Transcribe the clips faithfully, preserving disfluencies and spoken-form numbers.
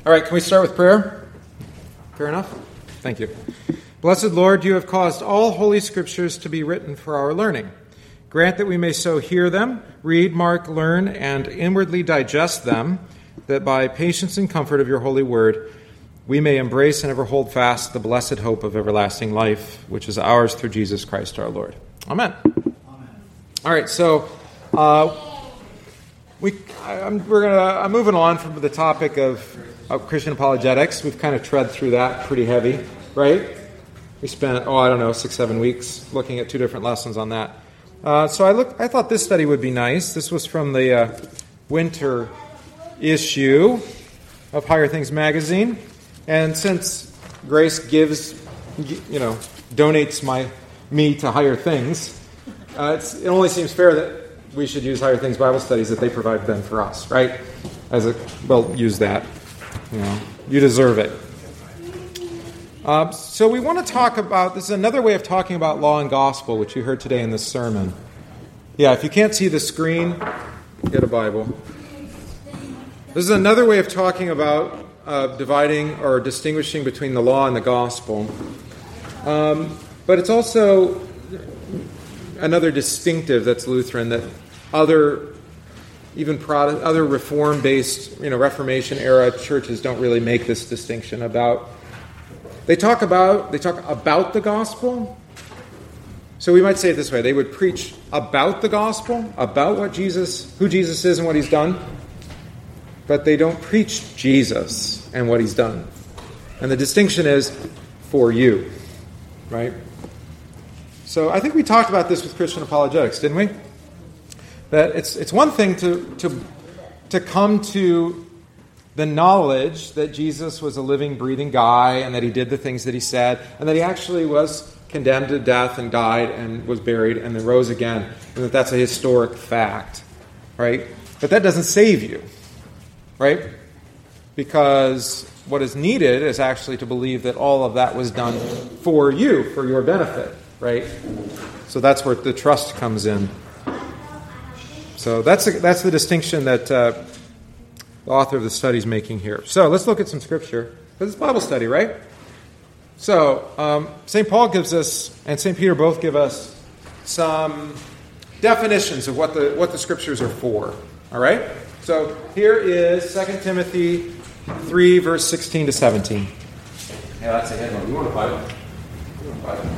All right, can we start with prayer? Fair enough? Thank you. Blessed Lord, you have caused all holy scriptures to be written for our learning. Grant that we may so hear them, read, mark, learn, and inwardly digest them, that by patience and comfort of your holy word, we may embrace and ever hold fast the blessed hope of everlasting life, which is ours through Jesus Christ our Lord. Amen. Amen. All right, so uh, we I, I'm, we're gonna I'm moving on from the topic of, of Christian apologetics. We've kind of tread through that pretty heavy, right? We spent oh I don't know six seven weeks looking at two different lessons on that. Uh, so I looked. I thought this study would be nice. This was from the uh, winter issue of Higher Things magazine. And since Grace gives, you know, donates my me to Higher Things, uh, it's, it only seems fair that we should use Higher Things Bible studies that they provide them for us, right? As a well, use that. You know, you deserve it. Uh, so we want to talk about, this is another way of talking about law and gospel, which you heard today in this sermon. Yeah, if you can't see the screen, get a Bible. This is another way of talking about uh, dividing or distinguishing between the law and the gospel. Um, but it's also another distinctive that's Lutheran, that other, even Protestant, other Reform-based, you know, Reformation-era churches don't really make this distinction about. They talk about they talk about the gospel. So we might say it this way: they would preach about the gospel, about what Jesus, who Jesus is, and what He's done. But they don't preach Jesus and what He's done. And the distinction is for you, right? So I think we talked about this with Christian apologetics, didn't we? That it's it's one thing to to to come to the knowledge that Jesus was a living, breathing guy, and that He did the things that He said, and that He actually was condemned to death and died and was buried and then rose again, and that that's a historic fact, right? But that doesn't save you. Right? Because what is needed is actually to believe that all of that was done for you, for your benefit, right? So that's where the trust comes in. So that's a, that's the distinction that uh, the author of the study is making here. So let's look at some scripture. This is Bible study, right? So um, Saint Paul gives us, and Saint Peter both give us some definitions of what the what the scriptures are for. All right? So here is Second Timothy three, verse sixteen to seventeen. Yeah, that's a headline. You want a Bible? You want a Bible?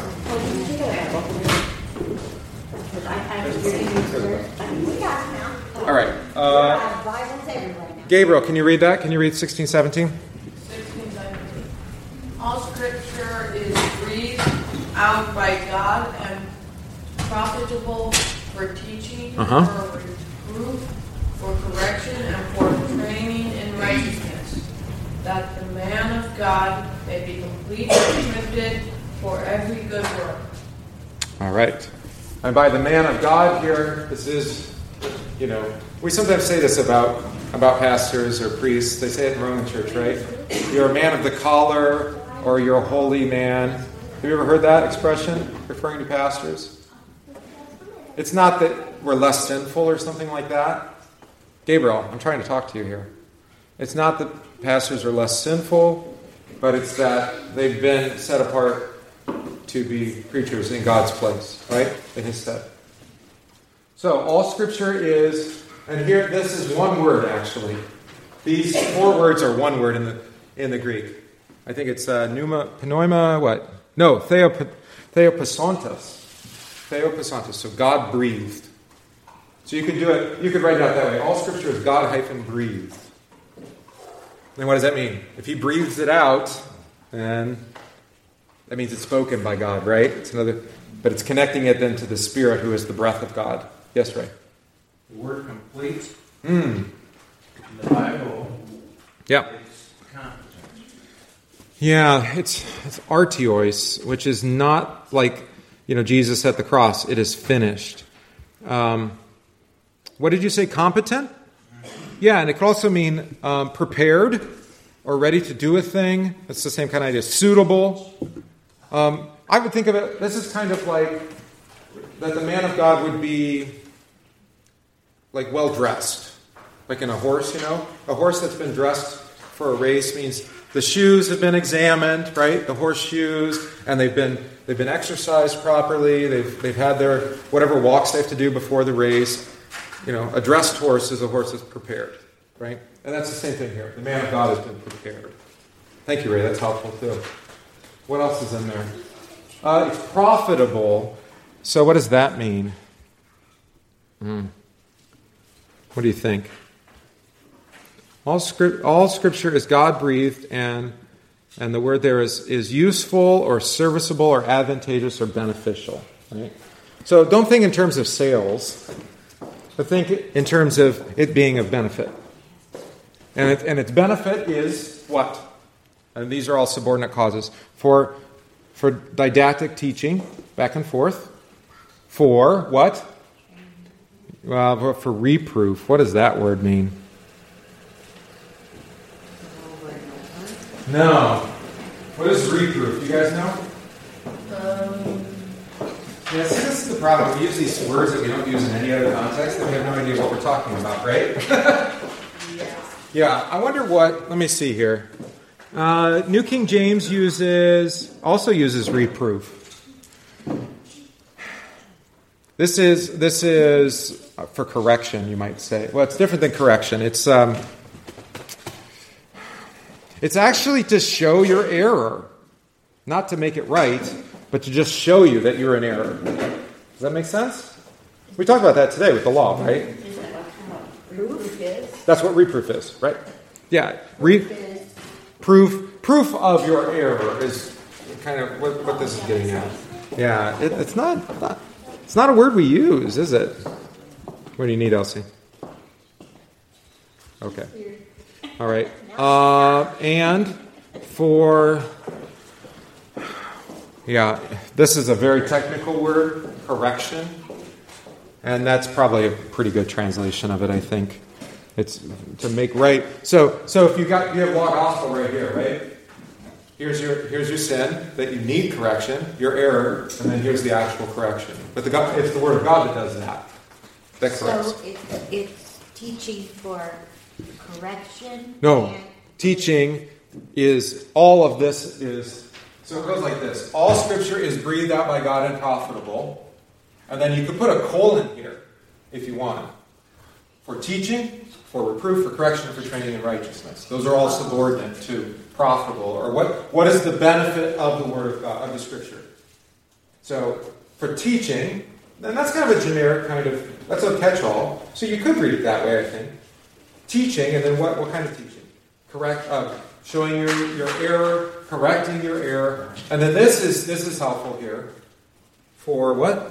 All right. Uh, Gabriel, can you read that? Can you read sixteen, seventeen? sixteen, seventeen. All scripture is breathed out by God and profitable for teaching, uh-huh. for reproof, for correction, and for training in righteousness, that the man of God may be complete and equipped for every good work. All right. And by the man of God here, this is, you know, we sometimes say this about, about pastors or priests. They say it in Roman Church, right? You're a man of the collar, or you're a holy man. Have you ever heard that expression referring to pastors? It's not that we're less sinful or something like that. Gabriel, I'm trying to talk to you here. It's not that pastors are less sinful, but it's that they've been set apart to be preachers in God's place, right? In His stead. So, all Scripture is, and here, this is one word, actually. These four words are one word in the in the Greek. I think it's uh, pneuma, pneuma, what? No, theop, theopasontos. Theopasontos, so God breathed. So you could do it, you could write it out that way. All Scripture is God hyphen breathed. And what does that mean? If He breathes it out, then that means it's spoken by God, right? It's another, but it's connecting it then to the Spirit, who is the breath of God. Yes, Ray? The word complete Mm. in the Bible Yeah. is competent. Yeah, it's it's artios, which is not like, you know, Jesus at the cross. It is finished. Um, what did you say? Competent? Yeah, and it could also mean um, prepared or ready to do a thing. It's the same kind of idea. Suitable. Um, I would think of it, this is kind of like that the man of God would be like well dressed. Like in a horse, you know? A horse that's been dressed for a race means the shoes have been examined, right? The horseshoes, and they've been they've been exercised properly. They've they've had their whatever walks they have to do before the race. You know, a dressed horse is a horse that's prepared, right? And that's the same thing here. The man of God has been prepared. Thank you, Ray. That's helpful too. What else is in there? Uh, it's profitable. So what does that mean? Mm. What do you think? All script, all Scripture is God-breathed, and and the word there is, is useful or serviceable or advantageous or beneficial. Right? So don't think in terms of sales, but think in terms of it being of benefit. And, it, and its benefit is what? And these are all subordinate causes. For, for didactic teaching, back and forth. For what? Well, for reproof. What does that word mean? No. What is reproof? You guys know? Um, Yeah, see, this is the problem. We use these words that we don't use in any other context, and we have no idea what we're talking about, right? yeah. Yeah, I wonder what... Let me see here. Uh, New King James uses also uses reproof. This is this is for correction, you might say. Well, it's different than correction. It's um, it's actually to show your error, not to make it right, but to just show you that you're in error. Does that make sense? We talked about that today with the law, right? Is that what proof is? That's what reproof is, right? Yeah, re- proof proof of your error is kind of what, what this is getting at. Yeah, it, it's not, not it's not a word we use, is it? What do you need, Elsie? Okay. All right. Uh, and for yeah, this is a very technical word, correction, and that's probably a pretty good translation of it, I think. It's to make right. So, so if you got you have law gospel right here, right? Here's your here's your sin that you need correction, your error, and then here's the actual correction. But the God, it's the Word of God that does that. That corrects. So it, it's teaching for correction? No, and- teaching is all of this is. So it goes like this: all Scripture is breathed out by God and profitable, and then you could put a colon here if you want for teaching, for reproof, for correction, for training in righteousness. Those are all subordinate to profitable, or what, what is the benefit of the Word of God, of the Scripture. So, for teaching, then that's kind of a generic kind of, that's a catch-all. So you could read it that way, I think. Teaching, and then what, what kind of teaching? Correct, uh, showing your, your error, correcting your error. And then this is, this is helpful here. For what?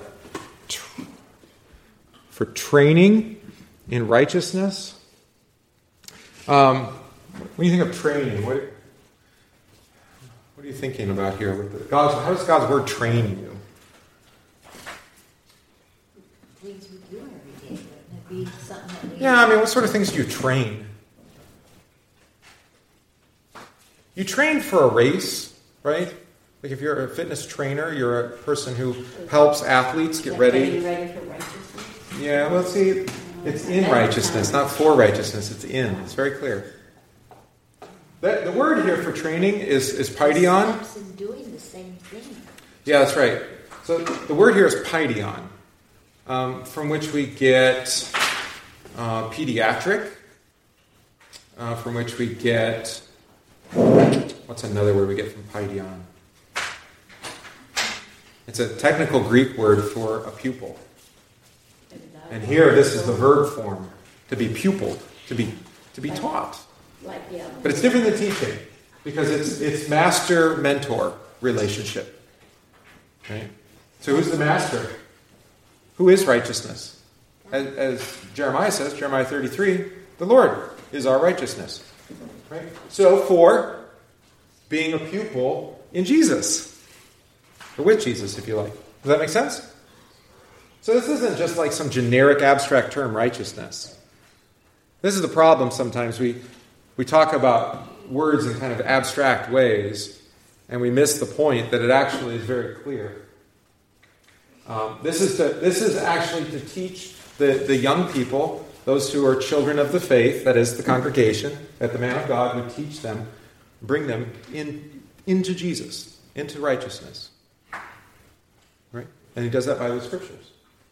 For training in righteousness. Um, when you think of training, what, what are you thinking about here? With the, God's, how does God's Word train you? Things we do every day, wouldn't it be something that we... Yeah, I mean, what sort of things do you train? You train for a race, right? Like if you're a fitness trainer, you're a person who helps athletes get ready. Getting ready for righteousness. Yeah, well, see, it's in righteousness, not for righteousness. It's in. It's very clear. The, the word here for training is, is paideon. Steps in doing the same thing. Yeah, that's right. So the word here is paideon, um, from which we get uh, pediatric, uh, from which we get, what's another word we get from paideon? It's a technical Greek word for a pupil. And here, this is the verb form, to be pupiled, to be to be taught. Like, yeah. But it's different than teaching, because it's it's master-mentor relationship. Right? So who's the master? Who is righteousness? As, as Jeremiah says, Jeremiah thirty-three, the Lord is our righteousness. Right? So for being a pupil in Jesus, or with Jesus, if you like. Does that make sense? So this isn't just like some generic abstract term, righteousness. This is the problem sometimes. We we talk about words in kind of abstract ways, and we miss the point that it actually is very clear. Um, this is to, this is actually to teach the, the young people those who are children of the faith, that is the congregation, that the man of God would teach them, bring them in into Jesus, into righteousness. Right? And he does that by the scriptures.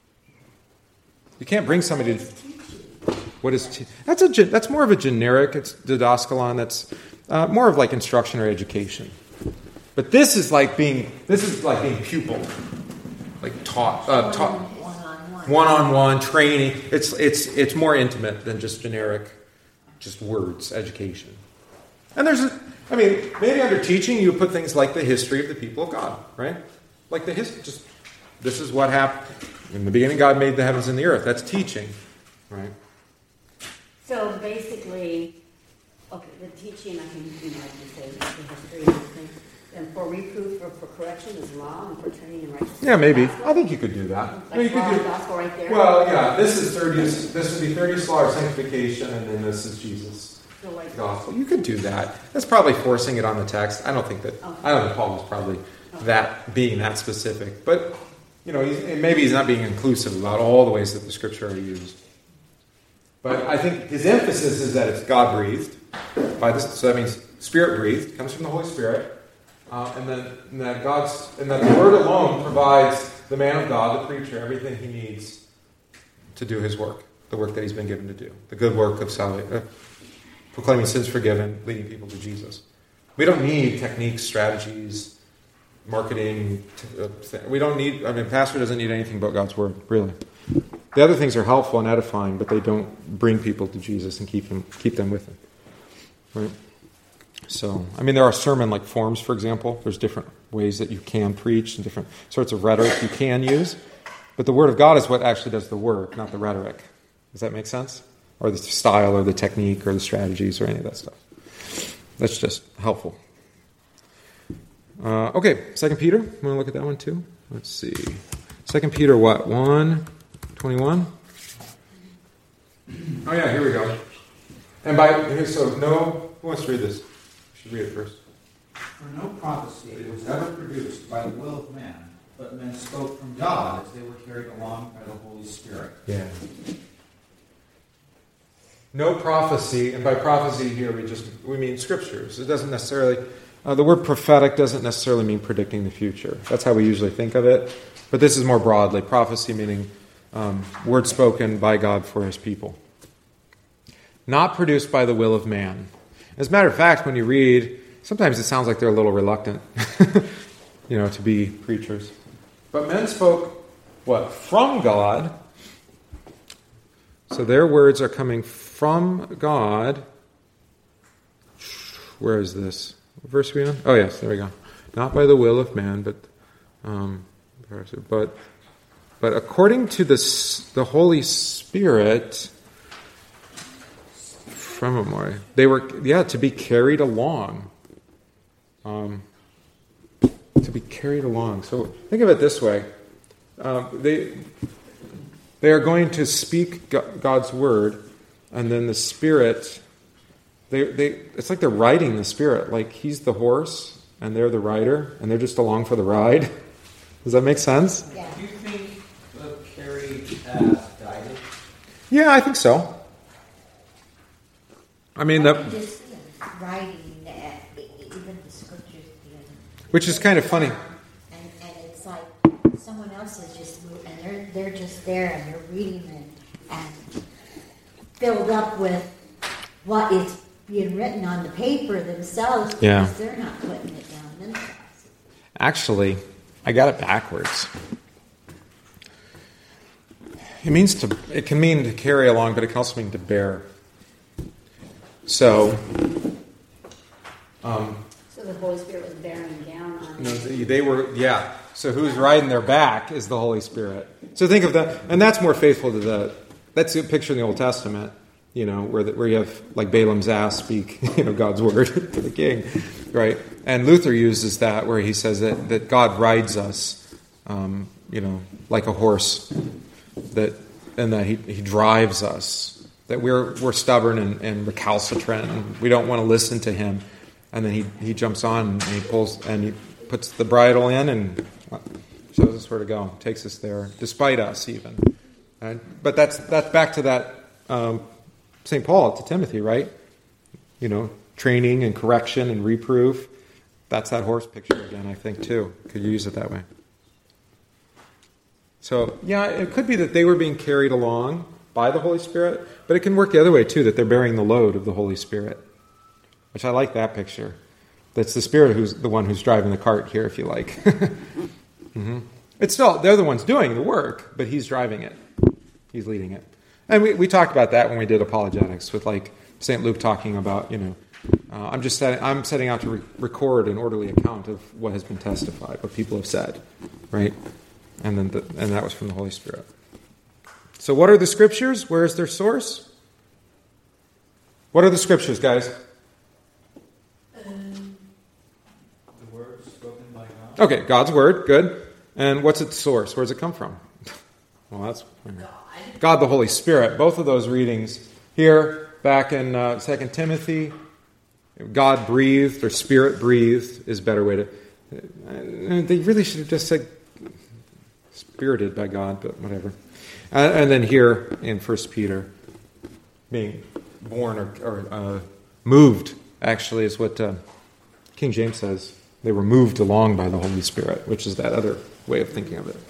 You can't bring somebody to... What is te- that's a that's more of a generic. It's didaskalon. That's uh, more of like instruction or education. But this is like being this is like being pupil, like taught uh, taught one on one training. It's it's it's more intimate than just generic, just words education. And there's a, I mean maybe under teaching you put things like the history of the people of God, right? Like the history. Just this is what happened in the beginning. God made the heavens and the earth. That's teaching, right? So basically, okay, the teaching, I think, you know, like you say, the history and things, and for reproof or for correction is law, and for training in righteousness. Yeah, maybe. Gospel? I think you could do that. Like I mean, you law could and do, gospel right there. well, yeah, this is thirty. This would be thirty law sanctification, and then this is Jesus' So like, gospel. You could do that. That's probably forcing it on the text. I don't think that. Okay. I don't think Paul was probably Okay. that being that specific, but you know, he's, maybe he's not being inclusive about all the ways that the scripture are used. But I think his emphasis is that it's God breathed. By this, so that means Spirit breathed, comes from the Holy Spirit, uh, and then and that God's and that the Word alone provides the man of God, the preacher, everything he needs to do his work, the work that he's been given to do, the good work of salvation, uh, proclaiming sins forgiven, leading people to Jesus. We don't need techniques, strategies, marketing. Uh, we don't need. I mean, pastor doesn't need anything but God's Word, really. The other things are helpful and edifying, but they don't bring people to Jesus and keep them keep them with him. Right? So, I mean, there are sermon-like forms, for example. There's different ways that you can preach and different sorts of rhetoric you can use. But the Word of God is what actually does the work, not the rhetoric. Does that make sense? Or the style or the technique or the strategies or any of that stuff. That's just helpful. Uh, okay, Second Peter. Want to look at that one too? Let's see. Second Peter what? one twenty-one? Oh yeah, here we go. And by, so no, who wants to read this? You should read it first. For no prophecy was ever produced by the will of man, but men spoke from God as they were carried along by the Holy Spirit. Yeah. No prophecy, and by prophecy here we just, we mean scriptures. It doesn't necessarily, uh, the word prophetic doesn't necessarily mean predicting the future. That's how we usually think of it. But this is more broadly, prophecy meaning um, word spoken by God for his people. Not produced by the will of man. As a matter of fact, when you read, sometimes it sounds like they're a little reluctant, you know, to be preachers. But men spoke, what? From God. So their words are coming from God. Where is this? What verse are we on? Oh, yes, there we go. Not by the will of man, but um, but but according to the the Holy Spirit. From Amore. They were, yeah, to be carried along. Um, to be carried along. So think of it this way. Uh, they they are going to speak God's word, and then the Spirit, they they it's like they're riding the Spirit. Like he's the horse, and they're the rider, and they're just along for the ride. Does that make sense? Yeah. Do you think the carried as guided? Yeah, I think so. I mean, I the, can just see them writing that, even the scriptures. which is kind of funny. And, and it's like someone else is just, and they're they're just there and they're reading and, and filled up with what is being written on the paper themselves because Yeah. they're not putting it down themselves. Actually, I got it backwards. It means to. It can mean to carry along, but it can also mean to bear. So, um, so the Holy Spirit was bearing down on no, they, they were, yeah. So who's riding their back is the Holy Spirit. So think of that, and that's more faithful to the. That's a picture in the Old Testament, you know, where the, where you have like Balaam's ass speak, you know, God's word to the king, right? And Luther uses that where he says that, that God rides us, um, you know, like a horse, that and that he he drives us. That we're we're stubborn and, and recalcitrant, and we don't want to listen to him. And then he, he jumps on and he pulls and he puts the bridle in and shows us where to go, takes us there, despite us even. And, but that's that's back to that um, Saint Paul to Timothy, right? You know, training and correction and reproof. That's that horse picture again, I think, too. Could use it that way. So, yeah, it could be that they were being carried along by the Holy Spirit, but it can work the other way, too, that they're bearing the load of the Holy Spirit, which I like that picture. That's the Spirit who's the one who's driving the cart here, if you like. mm-hmm. It's still, they're the ones doing the work, but he's driving it. He's leading it. And we, we talked about that when we did apologetics, with like Saint Luke talking about, you know, uh, I'm just setting, I'm setting out to re- record an orderly account of what has been testified, what people have said, right? And then the, and that was from the Holy Spirit. So what are the Scriptures? Where is their source? What are the Scriptures, guys? The word spoken by God. Okay, God's Word, good. And what's its source? Where does it come from? Well, that's God, the Holy Spirit. Both of those readings here, back in uh, Second Timothy, God breathed or Spirit breathed is a better way to. Uh, they really should have just said spirited by God, but whatever. Uh, and then here in First Peter, being born or, or uh, moved, actually, is what uh, King James says. They were moved along by the Holy Spirit, which is that other way of thinking of it.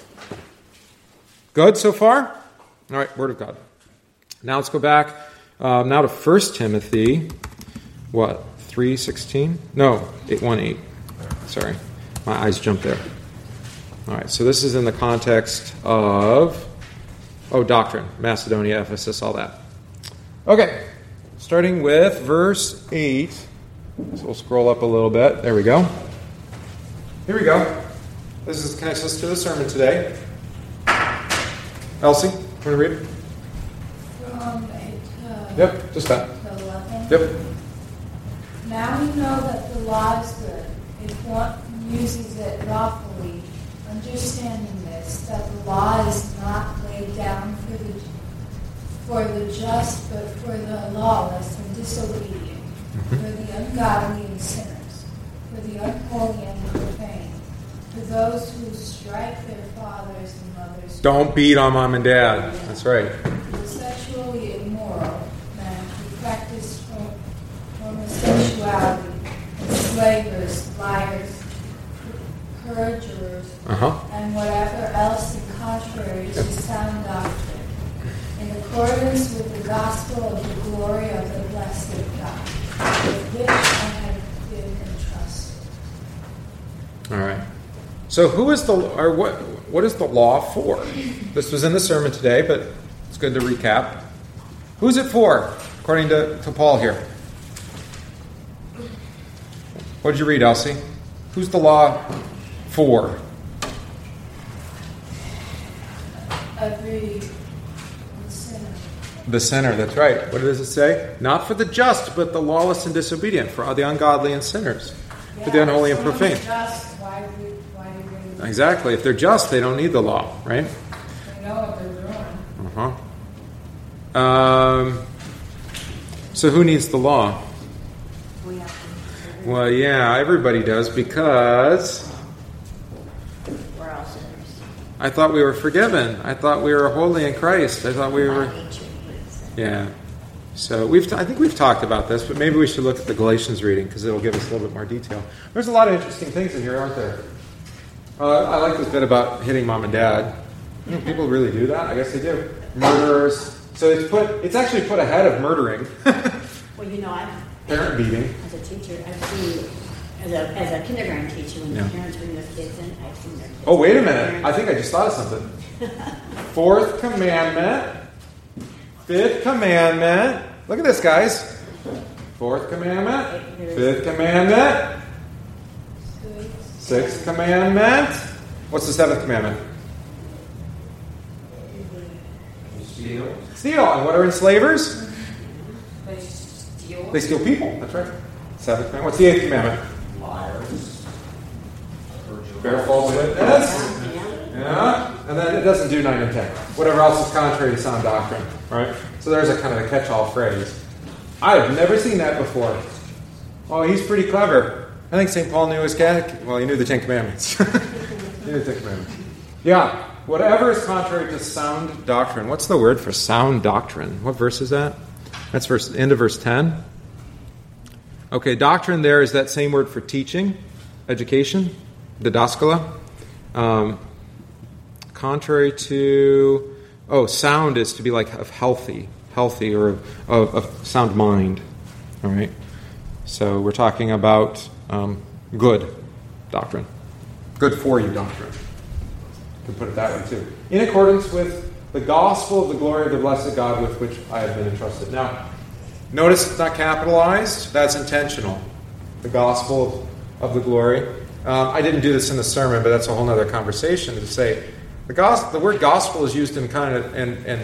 Good so far? All right, Word of God. Now let's go back uh, now to First Timothy, what, three sixteen? No, eight one eight. Sorry, my eyes jumped there. All right, so this is in the context of, oh, doctrine, Macedonia, Ephesus, all that. Okay, starting with verse eight. So we'll scroll up a little bit. There we go. Here we go. This is connects to the sermon today. Elsie, want to read? From eight, uh, Yep, just that. eleven. Yep. Now we know that the law is good if one uses it lawfully, understanding this, that the law is not laid down for the for the just, but for the lawless and disobedient, mm-hmm. for the ungodly and sinners, for the unholy and the profane, for those who strike their fathers and mothers. Don't beat on mom and dad. That's right. The sexually immoral men who practice homosexuality, enslavers, liars, perjurers, uh-huh. and whatever else in contrary to sound doctrine, in accordance with the gospel of the glory of the blessed God, with which I have been entrusted. All right. So who is the, or what, what is the law for? This was in the sermon today, but it's good to recap. Who's it for, according to, to Paul here? What did you read, Elsie? Who's the law for? Every sinner. The sinner, that's right. What does it say? Not for the just, but the lawless and disobedient, for the ungodly and sinners, Yeah, for the unholy and profane. Just, why do we, why do we, Exactly. If they're just, they don't need the law, right? they know what they're doing. Uh-huh. Um, so who needs the law? We have to. Well, yeah, everybody does, because We're all sinners. I thought we were forgiven. I thought we were holy in Christ. I thought we By were... nature, it's- Yeah. So we've t- I think we've talked about this, but maybe we should look at the Galatians reading, because it'll give us a little bit more detail. There's a lot of interesting things in here, aren't there? Uh, I like this bit about hitting mom and dad. You know, people really do that? I guess they do. Murderers. So it's put. It's actually put ahead of murdering. Well, you know, I've, Parent beating. as a teacher, I've seen, as a, as a kindergarten teacher, when Yeah. the parents bring their kids in, I've seen their kids. Oh, wait a minute. I think I just thought of something. Fourth commandment. Fifth commandment. Look at this, guys. Fourth commandment. Fifth commandment. Sixth commandment. What's the seventh commandment? Steal. Steal. And what are enslavers? They steal. They steal people. That's right. Seventh commandment. What's the eighth commandment? Liars. Bear false witness. Yeah. And then it doesn't do nine and ten. Whatever else is contrary to sound doctrine. Right? So there's a kind of a catch-all phrase. I've never seen that before. Oh, he's pretty clever. I think Saint Paul knew his catechism. Well, he knew the Ten Commandments. He knew the Ten Commandments. Yeah. whatever is contrary to sound doctrine. What's the word for sound doctrine? What verse is that? That's verse end of verse ten. Okay, doctrine there is that same word for teaching, education, didaskala. Um, contrary to, oh, sound is to be like of healthy, healthy or of, of, of sound mind. All right. So we're talking about um, good doctrine, good for you doctrine. You can put it that way too. In accordance with the gospel of the glory of the blessed God with which I have been entrusted. Now, notice it's not capitalized. That's intentional. The gospel of, of the glory. Um, I didn't do this in the sermon, but that's a whole other conversation to say the gospel. The word gospel is used in kind of in, in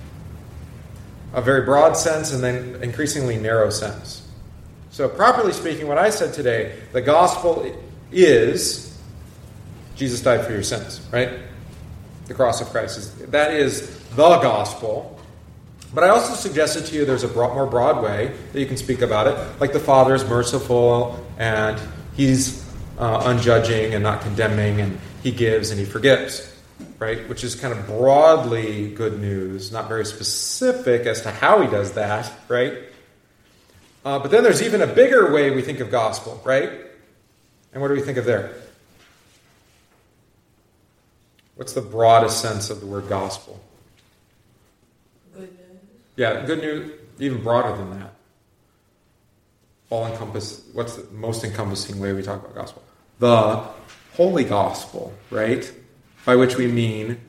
a very broad sense and then increasingly narrow sense. So, properly speaking, what I said today, the gospel is Jesus died for your sins, right? The cross of Christ is that is the gospel. But I also suggested to you there's a broad, more broad way that you can speak about it, like the Father is merciful and He's uh, unjudging and not condemning, and He gives and He forgives, right? Which is kind of broadly good news, not very specific as to how He does that, right? Uh, but then there's even a bigger way we think of gospel, right? And what do we think of there? What's the broadest sense of the word gospel? Good news. Yeah, good news, even broader than that. All encompass. What's the most encompassing way we talk about gospel? The holy gospel, right? By which we mean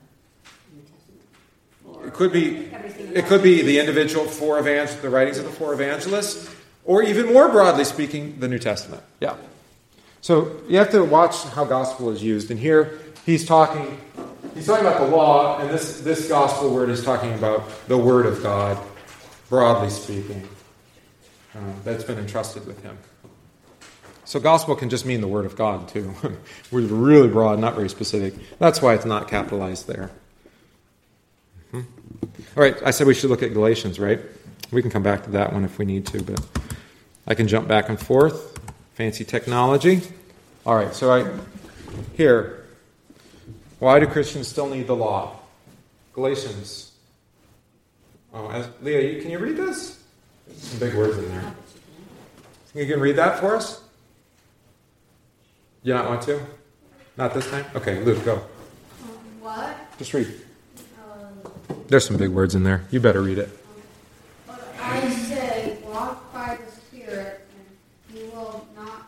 it could be it could be the individual four evangel the writings of the four evangelists, or even more broadly speaking, the New Testament. Yeah. So you have to watch how gospel is used, and here he's talking. He's talking about the law, and this this gospel word is talking about the Word of God, broadly speaking. Uh, that's been entrusted with him. So gospel can just mean the Word of God, too. We're really broad, not very specific. That's why it's not capitalized there. Mm-hmm. All right, I said we should look at Galatians, right? We can come back to that one if we need to, but I can jump back and forth. Fancy technology. All right, so I here. Why do Christians still need the law? Galatians. Oh, as, Leah, you, can you read this? There's some big words in there. You can read that for us? You not want to? Not this time? Okay, Luke, go. Um, what? Just read. Um, There's some big words in there. You better read it. but I say, walk by the Spirit, and you will not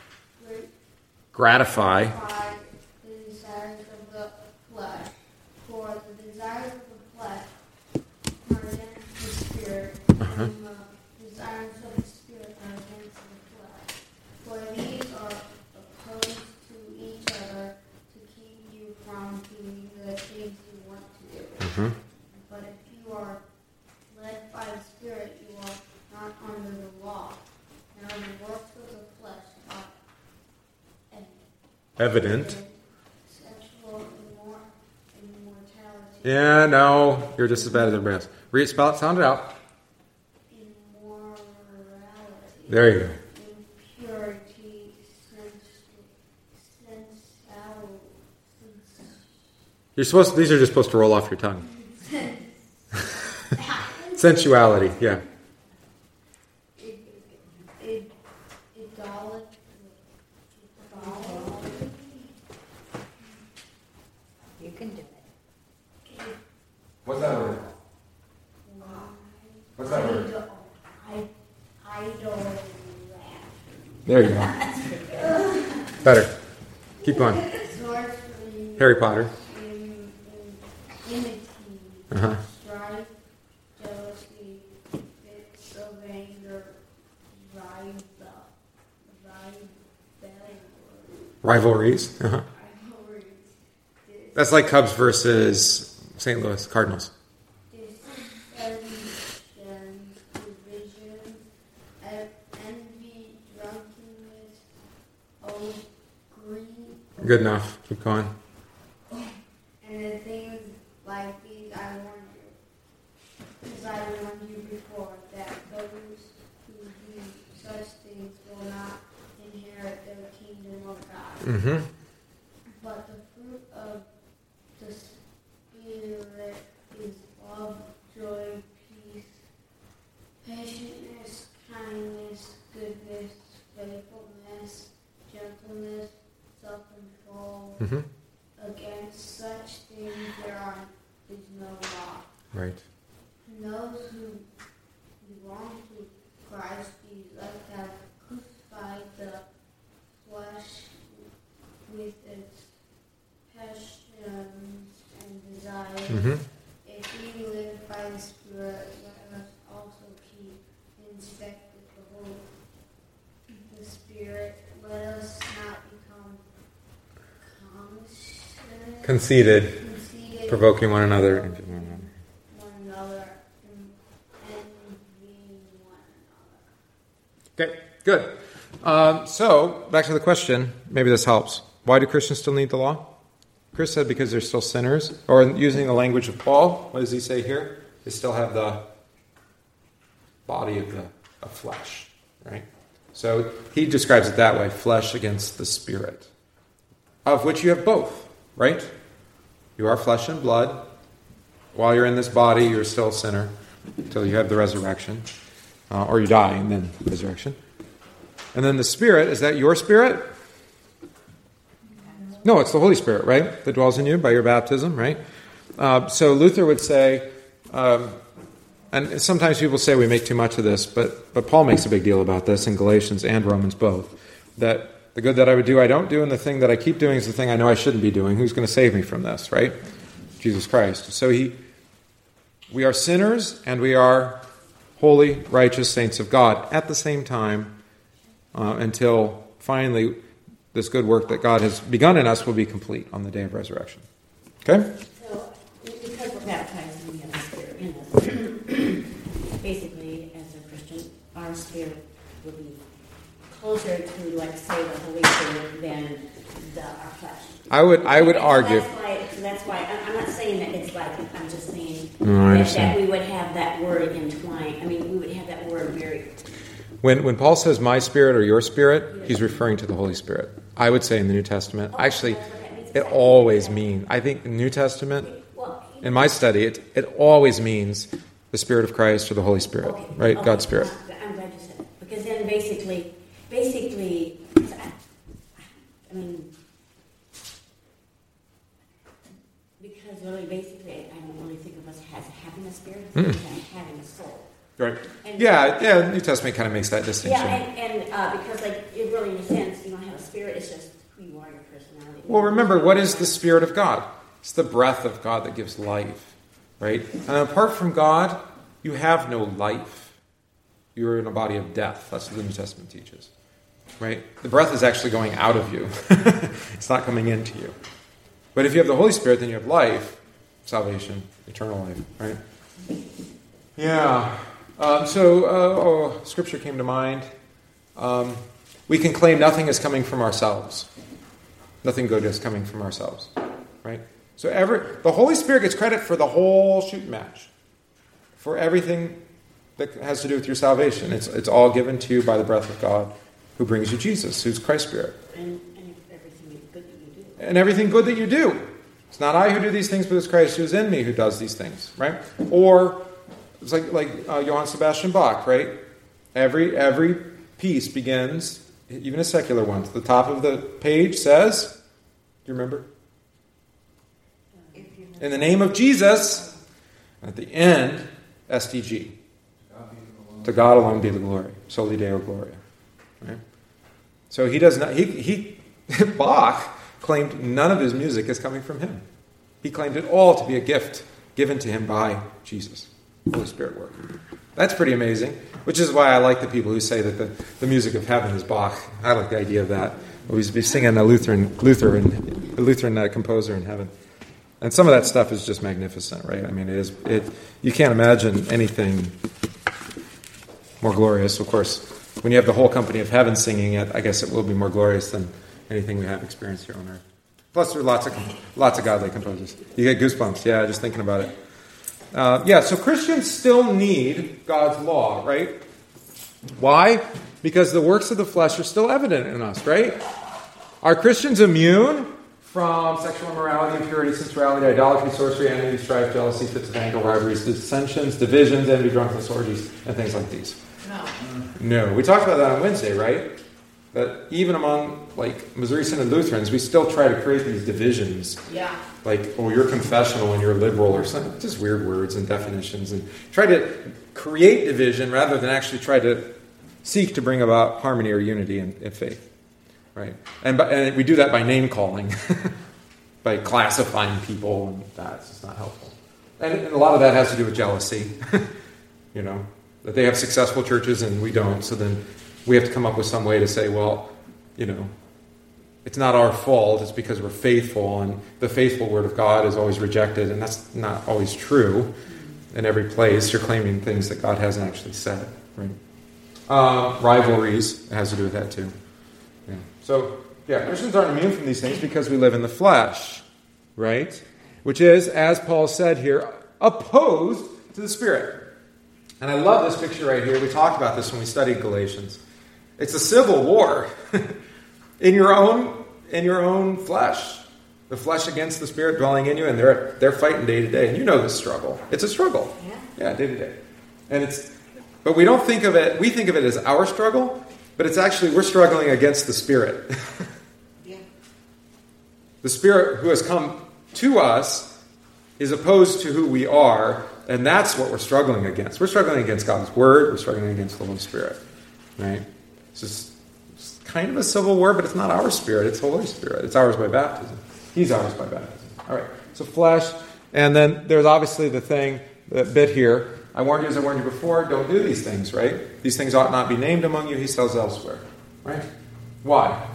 Gratify. gratify the desires of the flesh. For the desires of the flesh are against the Spirit, Uh-huh. and the desires of the Spirit are against the flesh. For these are opposed to each other to keep you from doing the things you want to do. Mm-hmm. But if you are led by the Spirit, you are not under the law. Now the works of the flesh are Evident. sexual immor- immortality, Yeah, no. You're just as bad as everybody else. Read it, spell it, sound it out. immorality, There you go. impurity, sensuality, You're supposed to, these are just supposed to roll off your tongue. Sensuality, yeah. idolatry. You can do it. What's that word? What's that word? Idol. There you go. Better. Keep going. Sorcery. Harry Potter. in- in- Enmity. Uh-huh. Strife. Jealousy. Fits of anger. Rival. Rivalries. Uh-huh. Rivalries. That's like Cubs versus Saint Louis Cardinals. Dissensions, divisions, envy, drunkenness, oh, greed, Good enough. Keep going. and the things like these I warn you. As I warned you before, that those who do such things will not inherit the kingdom of God. Mm-hmm. But the fruit of the Mm-hmm. Against such things there are, is no law. Right. Those who belong to Christ Jesus have crucified the flesh with its passions and desires. Mm-hmm. If we live by the Spirit, let us also keep in step with the Holy the Spirit. Let us not become conscious, Conceited, conceited, provoking one another. one another, and envying one another. Okay, good. Um, so, back to the question. Maybe this helps. Why do Christians still need the law? Chris said because they're still sinners. Or using the language of Paul, what does he say here? They still have the body of the of flesh, right? So he describes it that way, flesh against the spirit, of which you have both, right? You are flesh and blood. While you're in this body, you're still a sinner until you have the resurrection. Uh, or you die and then resurrection. And then the Spirit, is that your spirit? No, it's the Holy Spirit, right? That dwells in you by your baptism, right? Uh, so Luther would say, um, and sometimes people say we make too much of this, but, but Paul makes a big deal about this in Galatians and Romans both, that the good that I would do, I don't do, and the thing that I keep doing is the thing I know I shouldn't be doing. Who's going to save me from this, right? Jesus Christ. So he, we are sinners, and we are holy, righteous saints of God at the same time, uh, until finally this good work that God has begun in us will be complete on the day of resurrection. Okay? So, because we're baptized and we have the Spirit in us, basically, as a Christian, our spirit will be closer to, like, say, the Holy Spirit than the, our flesh. I would, I would And argue. So that's why. So that's why I'm, I'm not saying that it's like. I'm just saying No, I that, understand. that we would have that word entwined. I mean, we would have that word very. When when Paul says my spirit or your spirit, he's referring to the Holy Spirit. I would say in the New Testament, actually, it always means, I think in the New Testament, in my study, it, it always means the Spirit of Christ or the Holy Spirit, Okay, right? okay. God's Spirit. I'm glad you said that. Because then basically, basically, I, I mean, because really basically, I don't really think of us as having a spirit, Mm. as having a soul. Right. And- Yeah, yeah, the New Testament kind of makes that Yeah, distinction. and, and uh, because like, it really in a sense, you don't have a spirit, it's just who you are, your personality. Well, remember, what is the Spirit of God? It's the breath of God that gives life, right? And apart from God, you have no life. You're in a body of death. That's what the New Testament teaches, right? The breath is actually going out of you. It's not coming into you. But if you have the Holy Spirit, then you have life, salvation, eternal life, right? Yeah. Um, so, uh, oh, Scripture came to mind. Um, we can claim nothing is coming from ourselves. Nothing good is coming from ourselves, right? So every, the Holy Spirit gets credit for the whole shooting match, for everything that has to do with your salvation. It's it's all given to you by the breath of God, who brings you Jesus, who's Christ's Spirit. And, and everything good that you do. And everything good that you do. It's not I who do these things, but it's Christ who is in me who does these things, right? Or it's like like uh, Johann Sebastian Bach, right? Every every piece begins, even a secular one, to the top of the page says, do you remember? In the name of Jesus. At the end, S D G. To God alone be the glory. Soli Deo Gloria. Right? So he does not. He he. Bach claimed none of his music is coming from him. He claimed it all to be a gift given to him by Jesus, Holy Spirit work. That's pretty amazing. Which is why I like the people who say that the, the music of heaven is Bach. I like the idea of that. We'll be singing a Lutheran Lutheran a Lutheran uh, composer in heaven. And some of that stuff is just magnificent, right? I mean, it is. It you can't imagine anything more glorious. Of course, when you have the whole company of heaven singing it, I guess it will be more glorious than anything we have experienced here on earth. Plus, there are lots of lots of godly composers. You get goosebumps, yeah, just thinking about it. Uh, yeah, so Christians still need God's law, right? Why? Because the works of the flesh are still evident in us, right? Are Christians immune from sexual immorality, impurity, sensuality, idolatry, sorcery, envy, strife, jealousy, fits of anger, rivalries, dissensions, divisions, envy, drunkenness, orgies, and things like these? No. No. We talked about that on Wednesday, right? that even among, like, Missouri Synod Lutherans, we still try to create these divisions. Yeah. Like, oh, you're confessional and you're liberal, or something. Just weird words and definitions. And try to create division rather than actually try to seek to bring about harmony or unity in, in faith. Right? And, by, and we do that by name-calling, by classifying people, and that's just not helpful. And, and a lot of that has to do with jealousy. You know, that they have successful churches and we don't, so then we have to come up with some way to say, well, you know, it's not our fault, it's because we're faithful, and the faithful word of God is always rejected, and that's not always true. In every place, you're claiming things that God hasn't actually said, right? Uh, rivalries, it has to do with that too. Yeah. So, yeah, Christians aren't immune from these things because we live in the flesh, right? Which is, as Paul said here, opposed to the Spirit. And I love this picture right here. We talked about this when we studied Galatians. It's a civil war in your own in your own flesh. The flesh against the Spirit dwelling in you, and they're they're fighting day to day. And you know this struggle. It's a struggle. Yeah, yeah, day to day. And it's but we don't think of it, we think of it as our struggle, but it's actually we're struggling against the Spirit. Yeah. The Spirit who has come to us is opposed to who we are. And that's what we're struggling against. We're struggling against God's Word. We're struggling against the Holy Spirit. Right? It's just it's kind of a civil war, but it's not our spirit. It's the Holy Spirit. It's ours by baptism. He's ours by baptism. All right. So flesh. And then there's obviously the thing, the bit here. I warned you as I warned you before, don't do these things, right? These things ought not be named among you, he says elsewhere. Right? Why?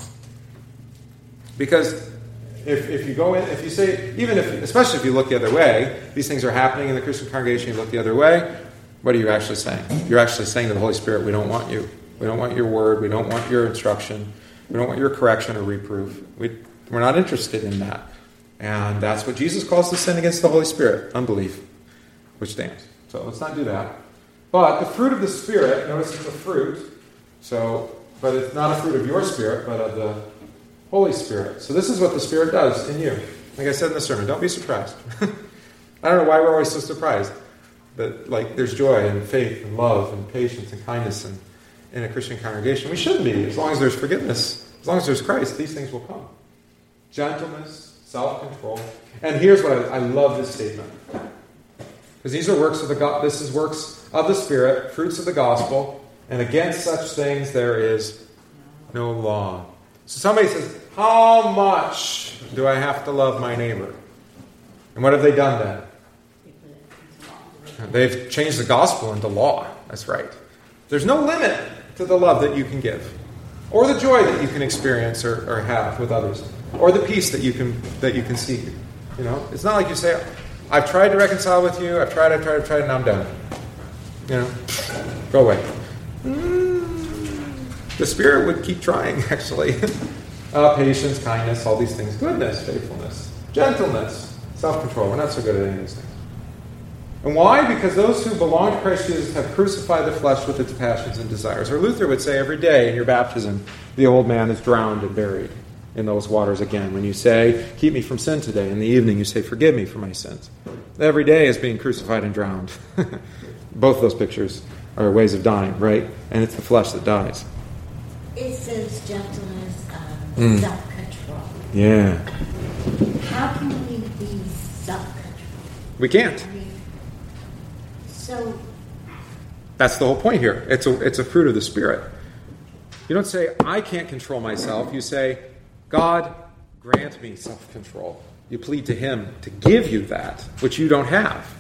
Because If, if you go in, if you say, even if, especially if you look the other way, these things are happening in the Christian congregation, you look the other way, what are you actually saying? You're actually saying to the Holy Spirit, we don't want you. We don't want your word. We don't want your instruction. We don't want your correction or reproof. We, we're not interested in that. And that's what Jesus calls the sin against the Holy Spirit, unbelief, which damns. So let's not do that. But the fruit of the Spirit, notice it's a fruit, so, but it's not a fruit of your spirit, but of the Holy Spirit. So this is what the Spirit does in you. Like I said in the sermon, don't be surprised. I don't know why we're always so surprised. But like there's joy and faith and love and patience and kindness in, in a Christian congregation. We shouldn't be. As long as there's forgiveness, as long as there's Christ, these things will come. Gentleness, self-control. And here's what I, I love this statement. Because these are works of the God. This is works of the Spirit, fruits of the gospel, and against such things there is no law. So somebody says, how much do I have to love my neighbor? And what have they done then? They've changed the gospel into law. That's right. There's no limit to the love that you can give, or the joy that you can experience or, or have with others, or the peace that you can that you can seek. You know, it's not like you say, I've tried to reconcile with you, I've tried, I've tried, I've tried, and now I'm done. You know, go away. The Spirit would keep trying, actually. uh, patience, kindness, all these things. Goodness, faithfulness, gentleness, self-control. We're not so good at any of these things. And why? Because those who belong to Christ Jesus have crucified the flesh with its passions and desires. Or Luther would say every day in your baptism, the old man is drowned and buried in those waters again. When you say, keep me from sin today, in the evening you say, forgive me for my sins. Every day is being crucified and drowned. Both of those pictures are ways of dying, right? And it's the flesh that dies. It says gentleness, um, mm. self-control. Yeah. How can we be self-control? We can't. I mean, so that's the whole point here. It's a it's a fruit of the Spirit. You don't say, I can't control myself. You say, God, grant me self-control. You plead to Him to give you that, which you don't have.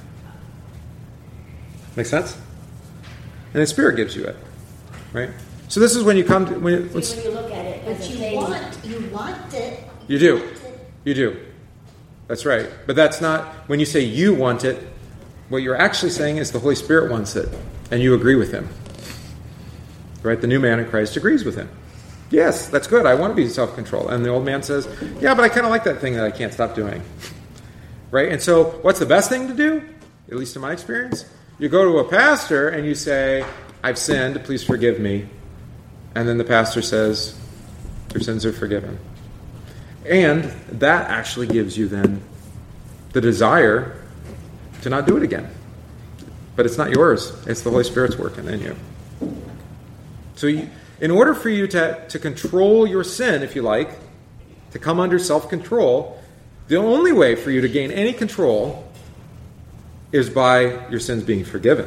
Make sense? And the Spirit gives you it. Right? So this is when you come to... When, it, See, when you look at it, but as a you thing, want you want it. You do. want it. You do. That's right. But that's not... When you say you want it, what you're actually saying is the Holy Spirit wants it. And you agree with Him. Right? The new man in Christ agrees with Him. Yes, that's good. I want to be self-control. And the old man says, yeah, but I kind of like that thing that I can't stop doing. Right? And so what's the best thing to do? At least in my experience. You go to a pastor and you say, I've sinned, please forgive me. And then the pastor says, your sins are forgiven. And that actually gives you then the desire to not do it again. But it's not yours. It's the Holy Spirit's working in you. So you, In order for you to, to control your sin, if you like, to come under self-control, the only way for you to gain any control is by your sins being forgiven.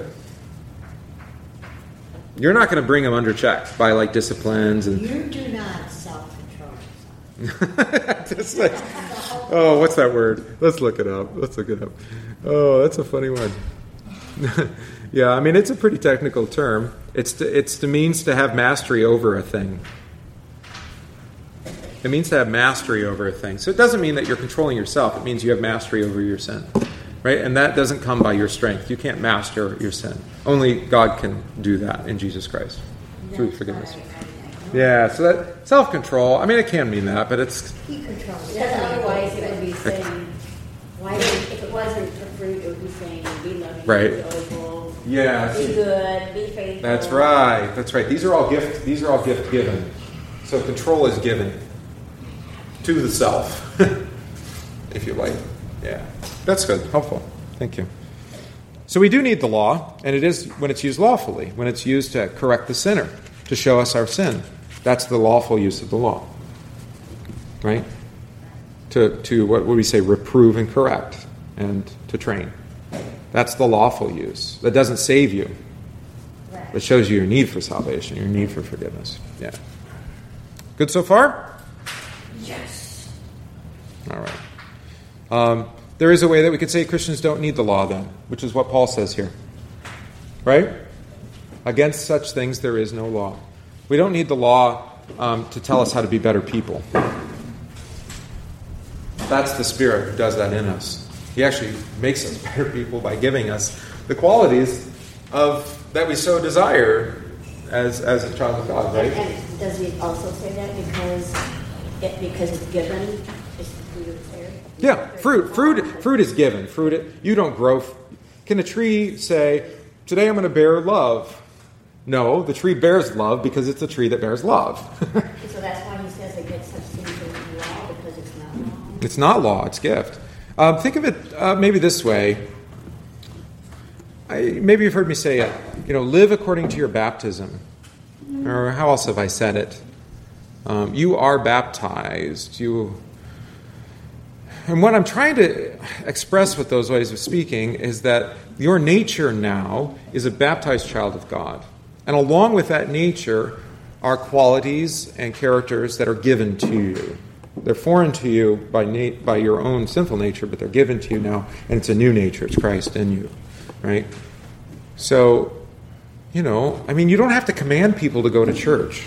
You're not going to bring them under check by like disciplines and. You do not self-control yourself. Just like, oh, what's that word? Let's look it up. Let's look it up. Oh, that's a funny one. Yeah, I mean it's a pretty technical term. It's to, it's the means to have mastery over a thing. It means to have mastery over a thing. So it doesn't mean that you're controlling yourself. It means you have mastery over your sin. Right? And that doesn't come by your strength. You can't master your sin. Only God can do that in Jesus Christ. Through forgiveness. Yeah, so that self-control, I mean, it can mean that, but it's... He controls it. Because otherwise it would be saying, why would, if it wasn't for fruit, it would be saying, be loving, right. be joyful, yeah. be good, be faithful. That's right. That's right. These are all gift. These are all gift given. So control is given to the self, if you like. Yeah, that's good. Helpful. Thank you. So we do need the law, and it is when it's used lawfully, when it's used to correct the sinner, to show us our sin. That's the lawful use of the law, right? To to what would we say, reprove and correct, and to train. That's the lawful use. That doesn't save you. It shows you your need for salvation, your need for forgiveness. Yeah. Good so far? Yes. All right. Um, there is a way that we could say Christians don't need the law then, which is what Paul says here. Right? Against such things there is no law. We don't need the law um, to tell us how to be better people. That's the Spirit who does that in us. He actually makes us better people by giving us the qualities of that we so desire as as a child of God, right? And, and does he also say that because it, because it's given, it's the fruit of the Spirit? Yeah, fruit, fruit, fruit is given. Fruit, you don't grow. Can a tree say, "Today I'm going to bear love"? No, the tree bears love because it's a tree that bears love. So that's why he says it gets such things in law, because it's not law. It's not law; it's gift. Um, think of it uh, maybe this way. I, maybe you've heard me say it. You know, live according to your baptism. Or how else have I said it? Um, you are baptized. You. And what I'm trying to express with those ways of speaking is that your nature now is a baptized child of God. And along with that nature are qualities and characters that are given to you. They're foreign to you by na- by your own sinful nature, but they're given to you now, and it's a new nature. It's Christ in you, right? So, you know, I mean, you don't have to command people to go to church.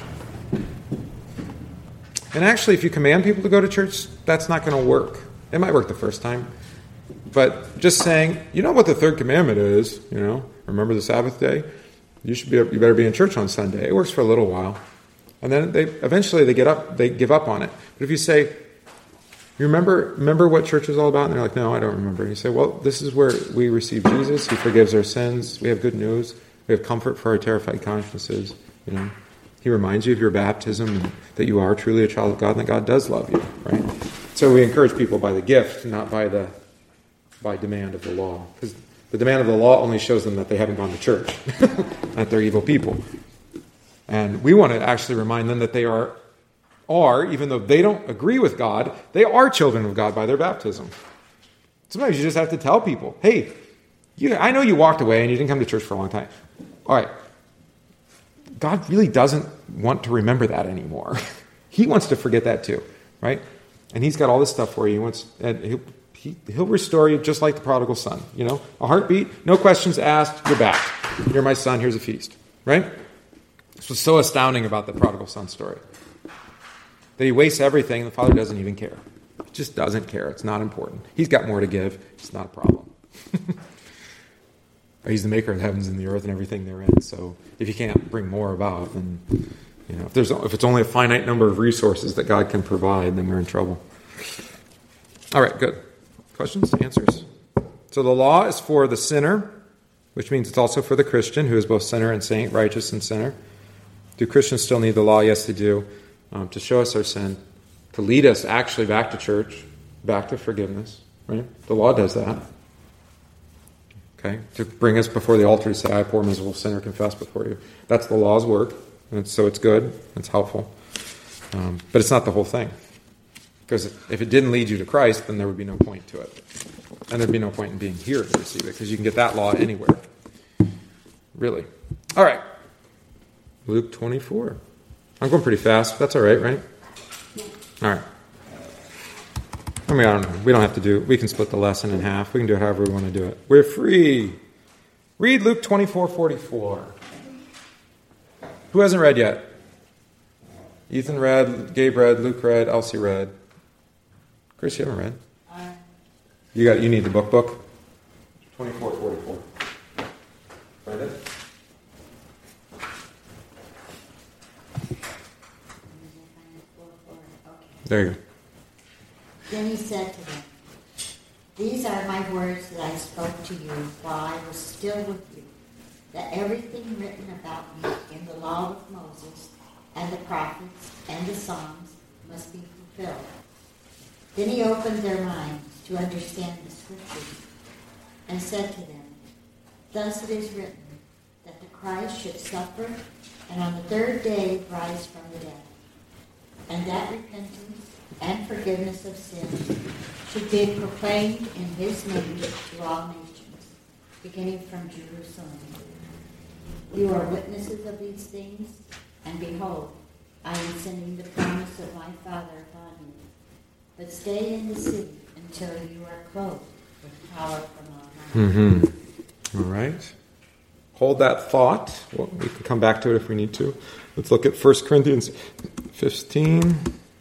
And actually, if you command people to go to church, that's not going to work. It might work the first time. But just saying, you know what the third commandment is, you know, remember the Sabbath day? You should be. You better be in church on Sunday. It works for a little while. And then they eventually they get up, they give up on it. But if you say, you remember remember what church is all about? And they're like, no, I don't remember. And you say, well, this is where we receive Jesus. He forgives our sins. We have good news. We have comfort for our terrified consciences. You know, He reminds you of your baptism and that you are truly a child of God and that God does love you. Right? So we encourage people by the gift, not by the by demand of the law, because the demand of the law only shows them that they haven't gone to church, that they're evil people. And we want to actually remind them that they are, are, even though they don't agree with God, they are children of God by their baptism. Sometimes you just have to tell people, hey, you, I know you walked away and you didn't come to church for a long time. All right. God really doesn't want to remember that anymore. He wants to forget that too, right? And He's got all this stuff for you. He wants, and he'll, he, he'll restore you just like the prodigal son. You know, a heartbeat, no questions asked, you're back. You're my son, here's a feast, right? This was so astounding about the prodigal son story. That he wastes everything and the father doesn't even care. He just doesn't care. It's not important. He's got more to give. It's not a problem. He's the maker of the heavens and the earth and everything therein. So if you can't bring more about, then, you know, if there's if it's only a finite number of resources that God can provide, then we're in trouble. All right, good. Questions? Answers? So the law is for the sinner, which means it's also for the Christian, who is both sinner and saint, righteous and sinner. Do Christians still need the law? Yes, they do. Um, to show us our sin, to lead us actually back to church, back to forgiveness. Right? The law does that. Okay, to bring us before the altar to say, I, poor miserable sinner, confess before you. That's the law's work. and it's, so it's good, it's helpful. Um, but it's not the whole thing. Because if it didn't lead you to Christ, then there would be no point to it. And there'd be no point in being here to receive it, because you can get that law anywhere. Really. All right. Luke twenty-four. I'm going pretty fast. That's all right, right? All right. I mean, I don't know. We don't have to do it. We can split the lesson in half. We can do it however we want to do it. We're free. Read Luke twenty-four forty-four. Who hasn't read yet? Ethan read, Gabe read, Luke read, Elsie read. Chris, you haven't read? Uh, You got. You need the book book? twenty-four forty-four. Find it? There you go. Then he said to them, "These are my words that I spoke to you while I was still with you, that everything written about me in the law of Moses and the prophets and the Psalms must be fulfilled." Then he opened their minds to understand the Scriptures and said to them, "Thus it is written, that the Christ should suffer and on the third day rise from the dead, and that repentance and forgiveness of sins should be proclaimed in his name to all nations, beginning from Jerusalem. You are witnesses of these things, and behold, I am sending the promise of my Father upon you. But stay in the city until you are clothed with power from on high." Mm-hmm. All right. Hold that thought. Well, we can come back to it if we need to. Let's look at First Corinthians fifteen.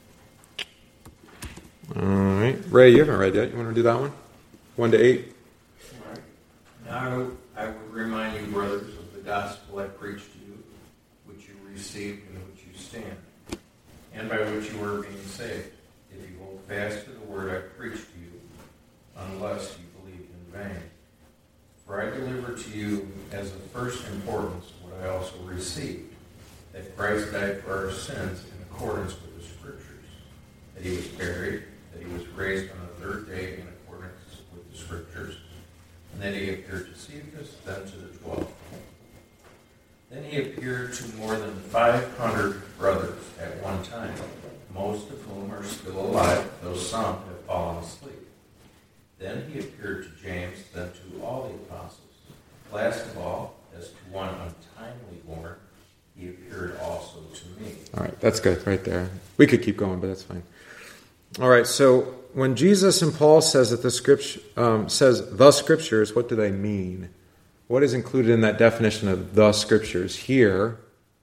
All right. Ray, you haven't read yet. You want to do that one? one to eight. All right. Now I would remind you, brothers, of the gospel I preached to you, which you received and which you stand, and by which you are being saved, if you hold fast to the word I preached to you, unless you believed in vain. For I delivered to you as of first importance what I also received, that Christ died for our sins in accordance with the Scriptures, that he was buried, that he was raised on the third day in accordance with the Scriptures, and that he appeared to Cephas, then to the twelve. Then he appeared to more than five hundred brothers at one time, most of whom are still alive, though some have fallen asleep. Then he appeared to James, then to all the apostles. Last of all, as to one untimely born, he appeared also to me. All right, that's good right there. We could keep going, but that's fine. All right, so when Jesus and Paul says that the scripture um, says the Scriptures, what do they mean? What is included in that definition of the Scriptures? Here,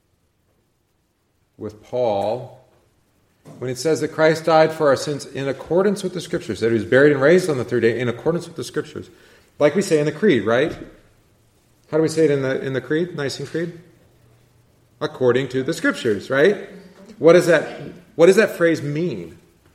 with Paul, when it says that Christ died for our sins in accordance with the Scriptures, that he was buried and raised on the third day in accordance with the Scriptures, like we say in the Creed, right? How do we say it in the in the Creed, Nicene Creed? According to the Scriptures, right? What does that what does that phrase mean?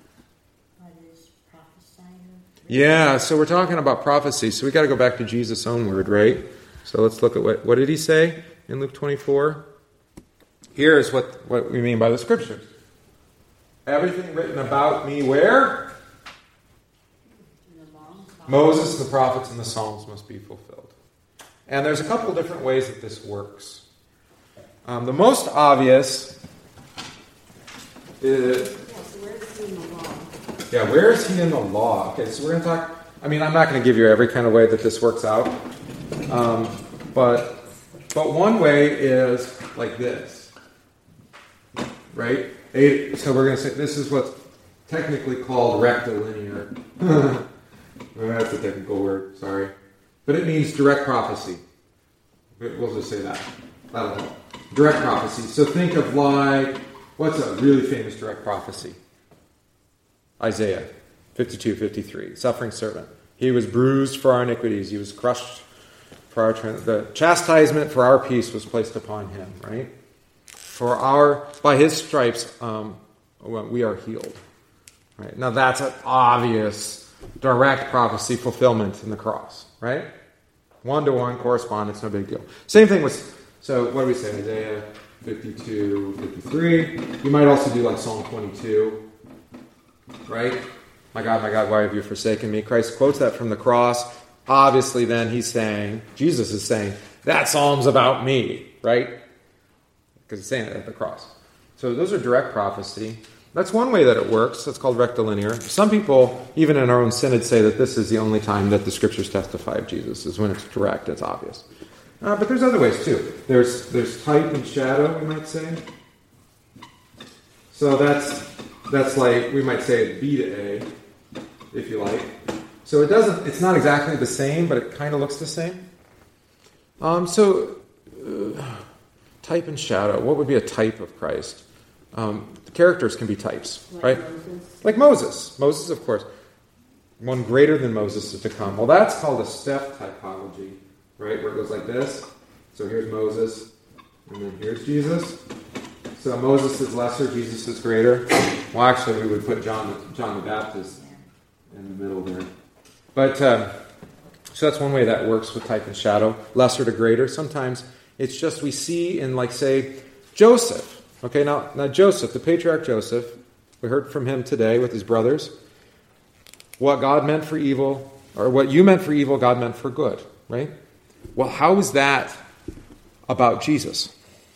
Yeah, so we're talking about prophecy, so we got to go back to Jesus' own word, right? So let's look at what what did he say in Luke twenty-four? Here's what, what we mean by the Scriptures. Everything written about me where? Moses, the prophets, and the Psalms must be fulfilled. And there's a couple of different ways that this works. Um, the most obvious is... Yeah, where is he in the law? Okay, so we're going to talk... I mean, I'm not going to give you every kind of way that this works out. Um, but, but one way is like this. Right? Eight, so we're going to say this is what's technically called rectilinear. That's a technical word, sorry. But it means direct prophecy. We'll just say that. That'll help. Direct prophecy. So think of like, what's a really famous direct prophecy? Isaiah fifty-two fifty-three. Suffering servant. He was bruised for our iniquities. He was crushed for our... The chastisement for our peace was placed upon him, right? For our, by his stripes, um, we are healed. Right? Now that's an obvious, direct prophecy fulfillment in the cross, right? One-to-one correspondence, no big deal. Same thing with, so what do we say, Isaiah fifty-two fifty-three. You might also do like Psalm twenty-two, right? My God, my God, why have you forsaken me? Christ quotes that from the cross. Obviously then he's saying, Jesus is saying, that psalm's about me, right? because he's saying it at the cross. So those are direct prophecy. That's one way that it works. That's called rectilinear. Some people, even in our own synod, say that this is the only time that the scriptures testify of Jesus, is when it's direct, it's obvious. Uh, but there's other ways too. There's there's type and shadow, we might say. So that's that's like, we might say B to A, if you like. So it doesn't, it's not exactly the same, but it kind of looks the same. Um, so, uh, type and shadow. What would be a type of Christ? Um, the characters can be types, Like right? Moses. Like Moses. Moses, of course. One greater than Moses is to come. Well, that's called a step typology, right? Where it goes like this. So here's Moses, and then here's Jesus. So Moses is lesser, Jesus is greater. Well, actually, we would put John, John the Baptist in the middle there. But, um, so that's one way that works with type and shadow. Lesser to greater. Sometimes it's just we see in, like, say, Joseph. Okay, now, now Joseph, the patriarch Joseph, we heard from him today with his brothers. What God meant for evil, or what you meant for evil, God meant for good, right? Well, how is that about Jesus?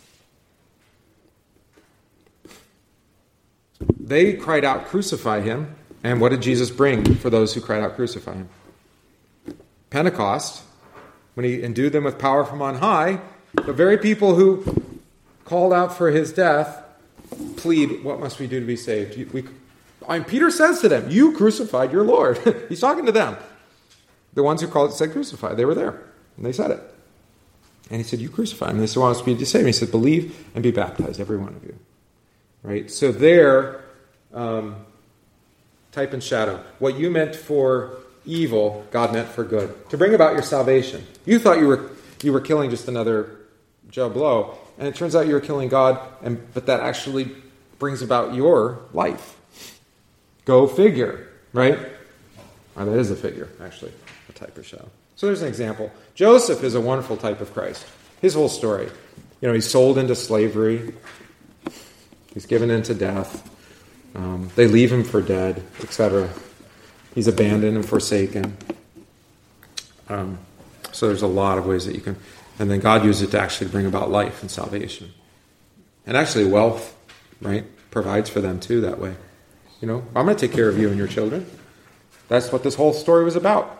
They cried out, crucify him. And what did Jesus bring for those who cried out, crucify him? Pentecost, when he endued them with power from on high, the very people who called out for his death plead, what must we do to be saved? We, I mean, Peter says to them, you crucified your Lord. He's talking to them. The ones who called it said crucify. They were there. And they said it. And he said, you crucify him. And they said, what must we do to save him? He said, believe and be baptized, every one of you. Right? So there, um, type and shadow. What you meant for evil, God meant for good. To bring about your salvation. You thought you were you were killing just another Joe Blow, and it turns out you were killing God, and but that actually brings about your life. Go figure, right? Or that is a figure, actually, a type of shadow. So there's an example. Joseph is a wonderful type of Christ. His whole story. You know, he's sold into slavery. He's given into death. Um, they leave him for dead, et cetera. He's abandoned and forsaken. Um, so there's a lot of ways that you can... And then God used it to actually bring about life and salvation. And actually wealth, right? Provides for them too that way. You know, I'm going to take care of you and your children. That's what this whole story was about.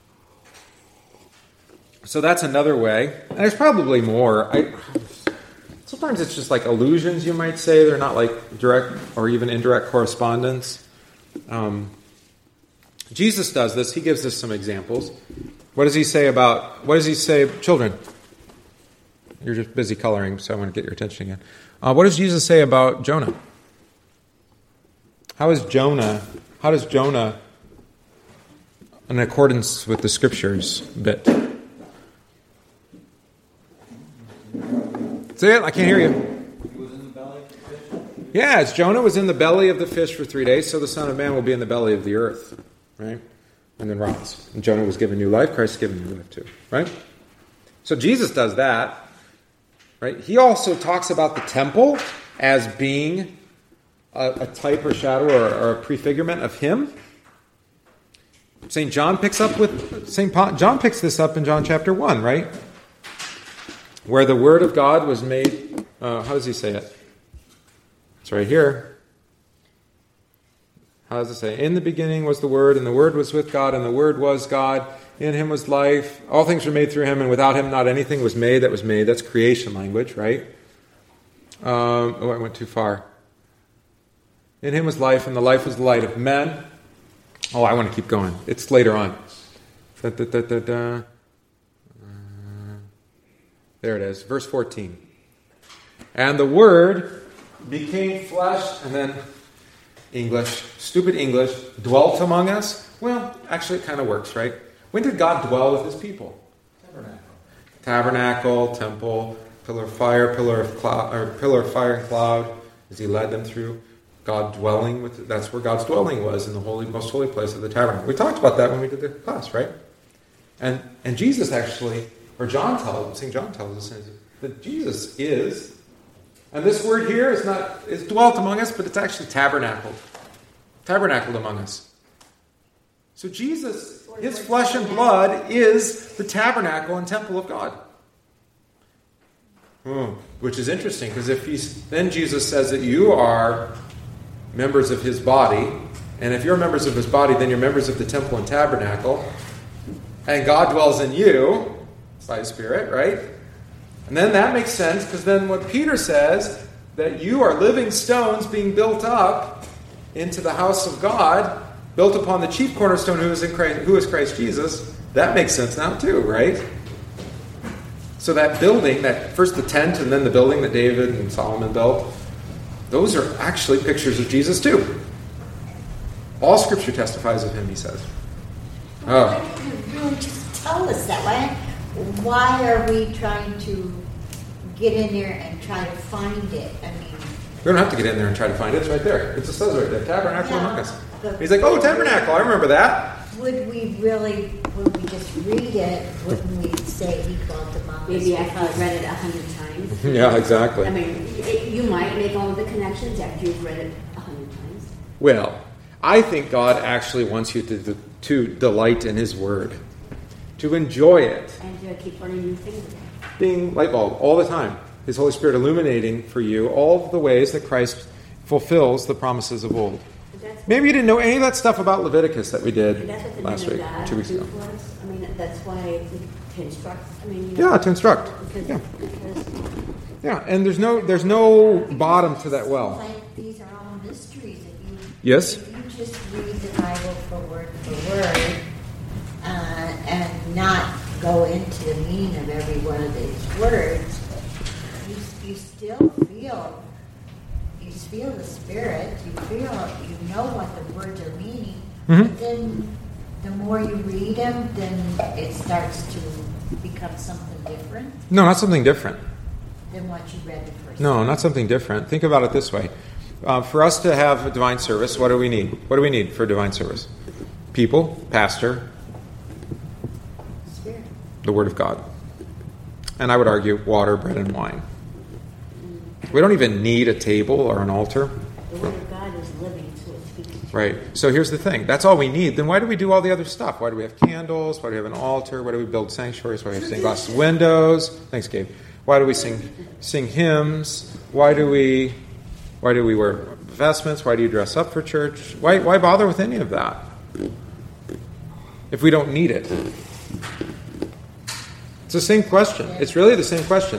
So that's another way. And there's probably more. I, sometimes it's just like allusions, you might say. They're not like direct or even indirect correspondence. Um, Jesus does this. He gives us some examples. What does he say about, what does he say, children? You're just busy coloring, so I want to get your attention again. Uh, what does Jesus say about Jonah? How is Jonah, how does Jonah, in accordance with the scriptures, bit? Say it, I can't hear you. He was in the belly of the fish. Yeah, as Jonah was in the belly of the fish for three days, so the Son of Man will be in the belly of the earth. Right? And then rise. And Jonah was given new life, Christ is given new life too. Right? So Jesus does that. Right? He also talks about the temple as being a, a type or shadow or, or a prefigurement of him. Saint John picks up with Saint John picks this up in John chapter one, right? Where the Word of God was made. Uh, how does he say it? It's right here. How does it say? In the beginning was the Word, and the Word was with God, and the Word was God. In him was life. All things were made through him, and without him not anything was made that was made. That's creation language, right? Um, oh, I went too far. In him was life, and the life was the light of men. Oh, I want to keep going. It's later on. Da, da, da, da, da. Uh, there it is, verse fourteen. And the Word became flesh, and then English, stupid English, dwelt among us. Well, actually it kind of works, right? When did God dwell with his people? Tabernacle. Tabernacle, temple, pillar of fire, pillar of cloud, or pillar of fire and cloud, as he led them through. God dwelling with, that's where God's dwelling was, in the holy, most holy place of the tabernacle. We talked about that when we did the class, right? And and Jesus actually, or John tells, Saint John tells us that Jesus is, and this word here is not, is dwelt among us, but it's actually tabernacled. Tabernacled among us. So Jesus, his flesh and blood is the tabernacle and temple of God. Hmm. Which is interesting, because if he's then Jesus says that you are members of his body, and if you're members of his body, then you're members of the temple and tabernacle, and God dwells in you by his Spirit, right? And then that makes sense, because then what Peter says, that you are living stones being built up into the house of God, built upon the chief cornerstone who is in Christ, who is Christ Jesus. That makes sense now too, right? So that building, that first the tent and then the building that David and Solomon built, those are actually pictures of Jesus too. All Scripture testifies of him, he says. Well, oh. You really just tell us that. Why, why are we trying to get in there and try to find it? I mean, we don't have to get in there and try to find it. It's right there. It just says right there, tabernacle yeah, among us. He's like, oh, tabernacle, I remember that. Would we really, would we just read it, wouldn't we say he dwelt among us? Maybe after you've read it a hundred times. Yeah, exactly. I mean, it, you might make all the connections after you've read it a hundred times. Well, I think God actually wants you to, to delight in his word, to enjoy it. And to keep learning new things again. Being light bulb all the time. His Holy Spirit illuminating for you all the ways that Christ fulfills the promises of old. Maybe you didn't know any of that stuff about Leviticus that we did that's what the last week, God two weeks ago. for us. I mean, that's why to instruct. I mean, you know, Yeah, to instruct. Because, Yeah. because Yeah, and there's no there's no bottom to that well. Like these are all mysteries. If you, Yes? if you just read the Bible for word for word uh, and not go into the meaning of every one of these words, you, you still feel you feel the Spirit. You feel you know what the words are meaning. Mm-hmm. But then the more you read them, then it starts to become something different No, not something different. than what you read the first No, time. not something different. Think about it this way. Uh, for us to have a divine service, what do we need? What do we need for a divine service? People, pastor, Spirit. the Word of God. And I would argue water, bread, and wine. We don't even need a table or an altar. the Word of God is living, so it's speaking to Right. So here's the thing. That's all we need. Then why do we do all the other stuff? Why do we have candles? Why do we have an altar? Why do we build sanctuaries? Why do we have stained glass windows? Thanks, Gabe. Why do we sing sing hymns? Why do we why do we wear vestments? Why do you dress up for church? Why why bother with any of that if we don't need it? It's the same question. It's really the same question.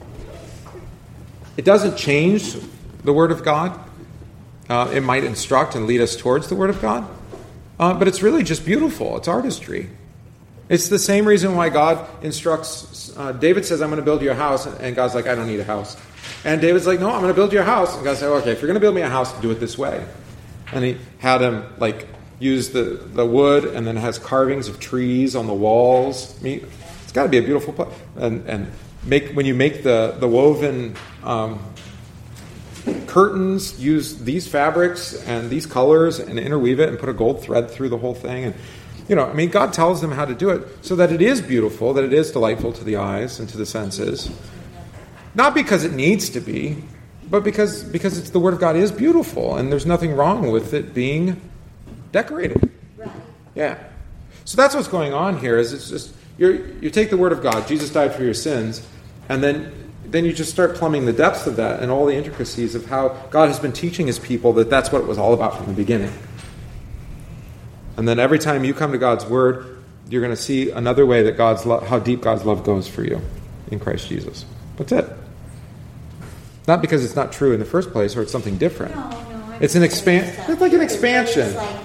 It doesn't change the Word of God. Uh, it might instruct and lead us towards the Word of God. Uh, but it's really just beautiful. It's artistry. It's the same reason why God instructs. Uh, David says, I'm going to build you a house. And God's like, I don't need a house. And David's like, no, I'm going to build you a house. And God said, okay, if you're going to build me a house, do it this way. And he had him like use the, the wood, and then has carvings of trees on the walls. I mean, it's got to be a beautiful place. And, and make when you make the, the woven um, curtains, use these fabrics and these colors and interweave it and put a gold thread through the whole thing. And, you know, I mean, God tells them how to do it so that it is beautiful, that it is delightful to the eyes and to the senses. Not because it needs to be, but because because it's the Word of God is beautiful, and there's nothing wrong with it being decorated. Right. Yeah. So that's what's going on here. Is it's just you you take the Word of God, Jesus died for your sins, and then then you just start plumbing the depths of that and all the intricacies of how God has been teaching His people that that's what it was all about from the beginning. And then every time you come to God's Word, you're going to see another way that God's lo- how deep God's love goes for you in Christ Jesus. That's it. Not because it's not true in the first place or it's something different. No, no. It's an expan- It's like an expansion. It's like,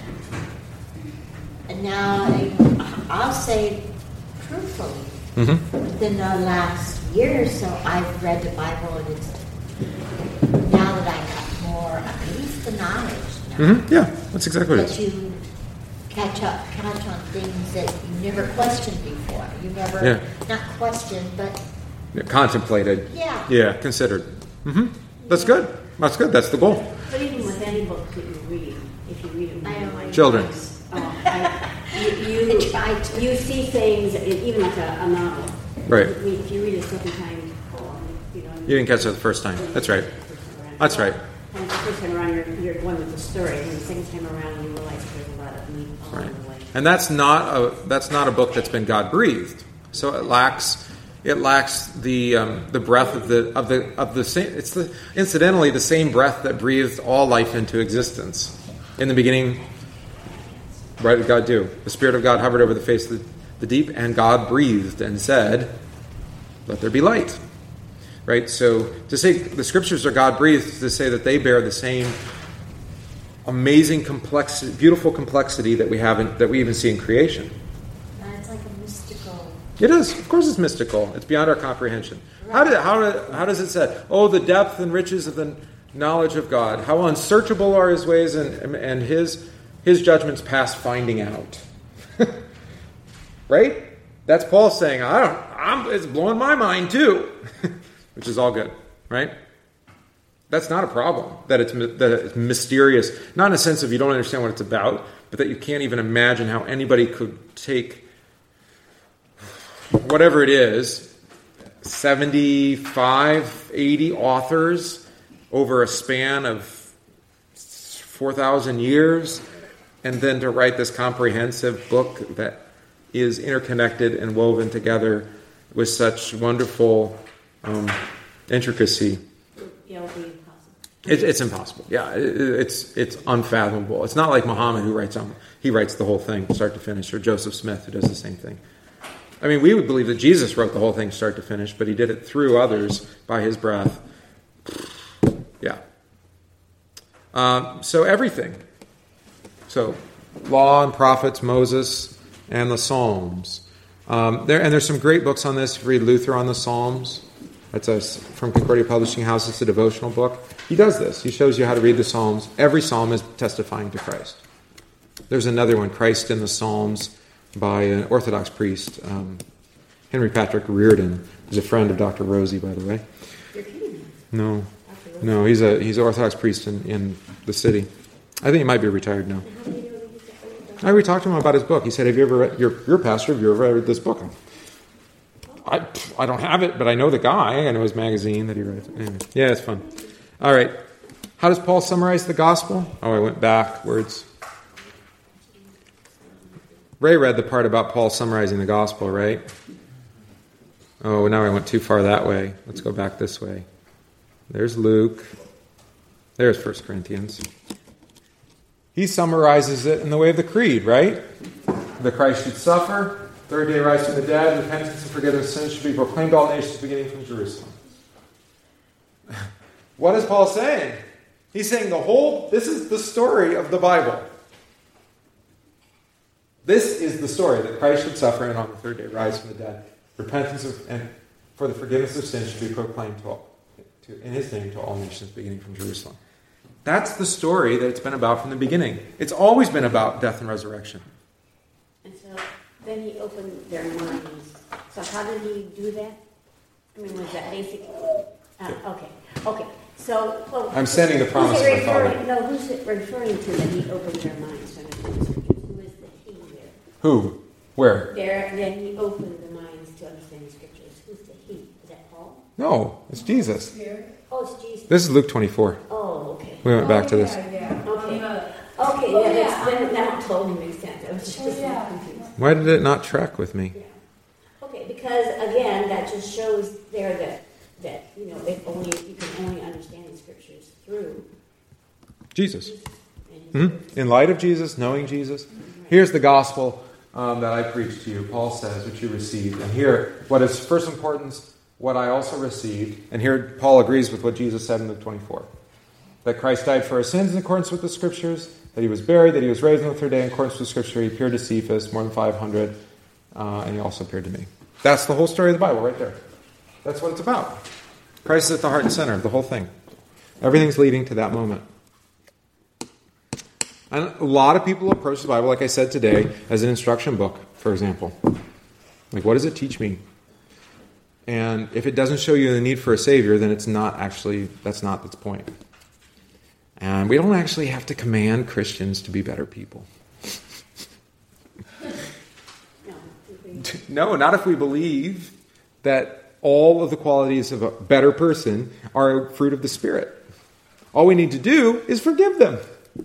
and now I'll say truthfully, Mm-hmm. within the last year or so, I've read the Bible, and it's now that I have more, at least the knowledge. Now, Mm-hmm. Yeah, that's exactly what it that is. you catch up, catch on things that you never questioned before. You never, Yeah. not questioned, but Yeah, contemplated. yeah. Yeah, considered. Mm-hmm. That's good. That's good. That's the goal. But even with any book that you read, if you read it, I don't like Children. Oh, I, you, you, Try to. you see things, even like a, a novel. Right. I mean, if you read it a second time, oh, you know. You didn't catch it the first time. That's right. That's right. And the first time around, you're, you're going with the story, and the second time around, you realize there's a lot of meat along Right. the way. And that's not a that's not a book that's been God breathed. So it lacks It lacks the um, the breath of the of the of the same. It's the incidentally the same breath that breathed all life into existence. In the beginning, what did God do? The Spirit of God hovered over the face of the, the deep, and God breathed and said, "Let there be light." Right. So to say the Scriptures are God breathed, to say that they bear the same amazing complexity, beautiful complexity that we have in, that we even see in creation. It's like a mystical. It is. Of course it's mystical. It's beyond our comprehension. How, did, how, did, how does it say? Oh, the depth and riches of the knowledge of God. How unsearchable are his ways, and, and his, his judgments past finding out. Right? That's Paul saying, I don't, I'm, it's blowing my mind too. Which is all good. Right? That's not a problem, that it's, that it's mysterious. Not in a sense of you don't understand what it's about, but that you can't even imagine how anybody could take whatever it is, seventy-five, eighty authors over a span of four thousand years, and then to write this comprehensive book that is interconnected and woven together with such wonderful um, intricacy. It'll be impossible. It, it's impossible. Yeah, it, it's it's unfathomable. It's not like Muhammad who writes on he writes the whole thing start to finish, or Joseph Smith who does the same thing. I mean, we would believe that Jesus wrote the whole thing start to finish, but he did it through others by his breath. Yeah. Um, so everything. So law and prophets, Moses, and the Psalms. Um, there and there's some great books on this. If you read Luther on the Psalms. That's a, from Concordia Publishing House. It's a devotional book. He does this. He shows you how to read the Psalms. Every psalm is testifying to Christ. There's another one, Christ in the Psalms, by an Orthodox priest, um, Henry Patrick Reardon, who's a friend of Doctor Rosie, by the way. No, no, he's a he's an Orthodox priest in, in the city. I think he might be retired now. I already talked to him about his book. He said, "Have you ever read, you're, you're a pastor, have you ever read this book?" I, I don't have it, but I know the guy. I know his magazine that he writes. Anyway, yeah, it's fun. All right. How does Paul summarize the gospel? Oh, I went backwards. Ray read the part about Paul summarizing the gospel, right? Oh, now I went too far that way. Let's go back this way. There's Luke. There's First Corinthians. He summarizes it in the way of the creed, right? The Christ should suffer. Third day rise from the dead, repentance and forgiveness of sins should be proclaimed to all nations beginning from Jerusalem. What is Paul saying? He's saying the whole, this is the story of the Bible. This is the story that Christ should suffer and on the third day rise from the dead. Repentance of, and for the forgiveness of sins should be proclaimed to all, to, in his name to all nations beginning from Jerusalem. That's the story that it's been about from the beginning. It's always been about death and resurrection. And so then he opened their minds. So how did he do that? I mean, was that basic? Uh, okay, okay. So well, I'm sending the promise of my Father. No, who's it referring to that he opened their minds? Who is the he there? Who? Where? There. Then he opened the minds to understand the scriptures. Who's the he? Is that Paul? No, it's Jesus. Oh, it's Jesus. This is Luke twenty-four. Oh, okay. We went back to this. Yeah, yeah. Okay. Uh, Okay, Oh, yeah, yeah. that's, that, that totally makes sense. I was just, Oh, just yeah. confused. Why did it not track with me? Yeah. Okay, because again, that just shows there that that you know, if only you can only understand the scriptures through Jesus. Jesus and his Hmm? words. In light of Jesus, knowing Jesus. Here's the gospel um, that I preached to you. Paul says, which you received. And here, what is first importance, what I also received. And here, Paul agrees with what Jesus said in Luke twenty-four. That Christ died for our sins in accordance with the Scriptures, that he was buried, that he was raised on the third day in accordance with the Scripture. He appeared to Cephas, more than five hundred, uh, and he also appeared to me. That's the whole story of the Bible right there. That's what it's about. Christ is at the heart and center of the whole thing. Everything's leading to that moment. And a lot of people approach the Bible, like I said today, as an instruction book, for example. Like, what does it teach me? And if it doesn't show you the need for a Savior, then it's not actually, that's not its point. And we don't actually have to command Christians to be better people. No, not if we believe that all of the qualities of a better person are a fruit of the Spirit. All we need to do is forgive them.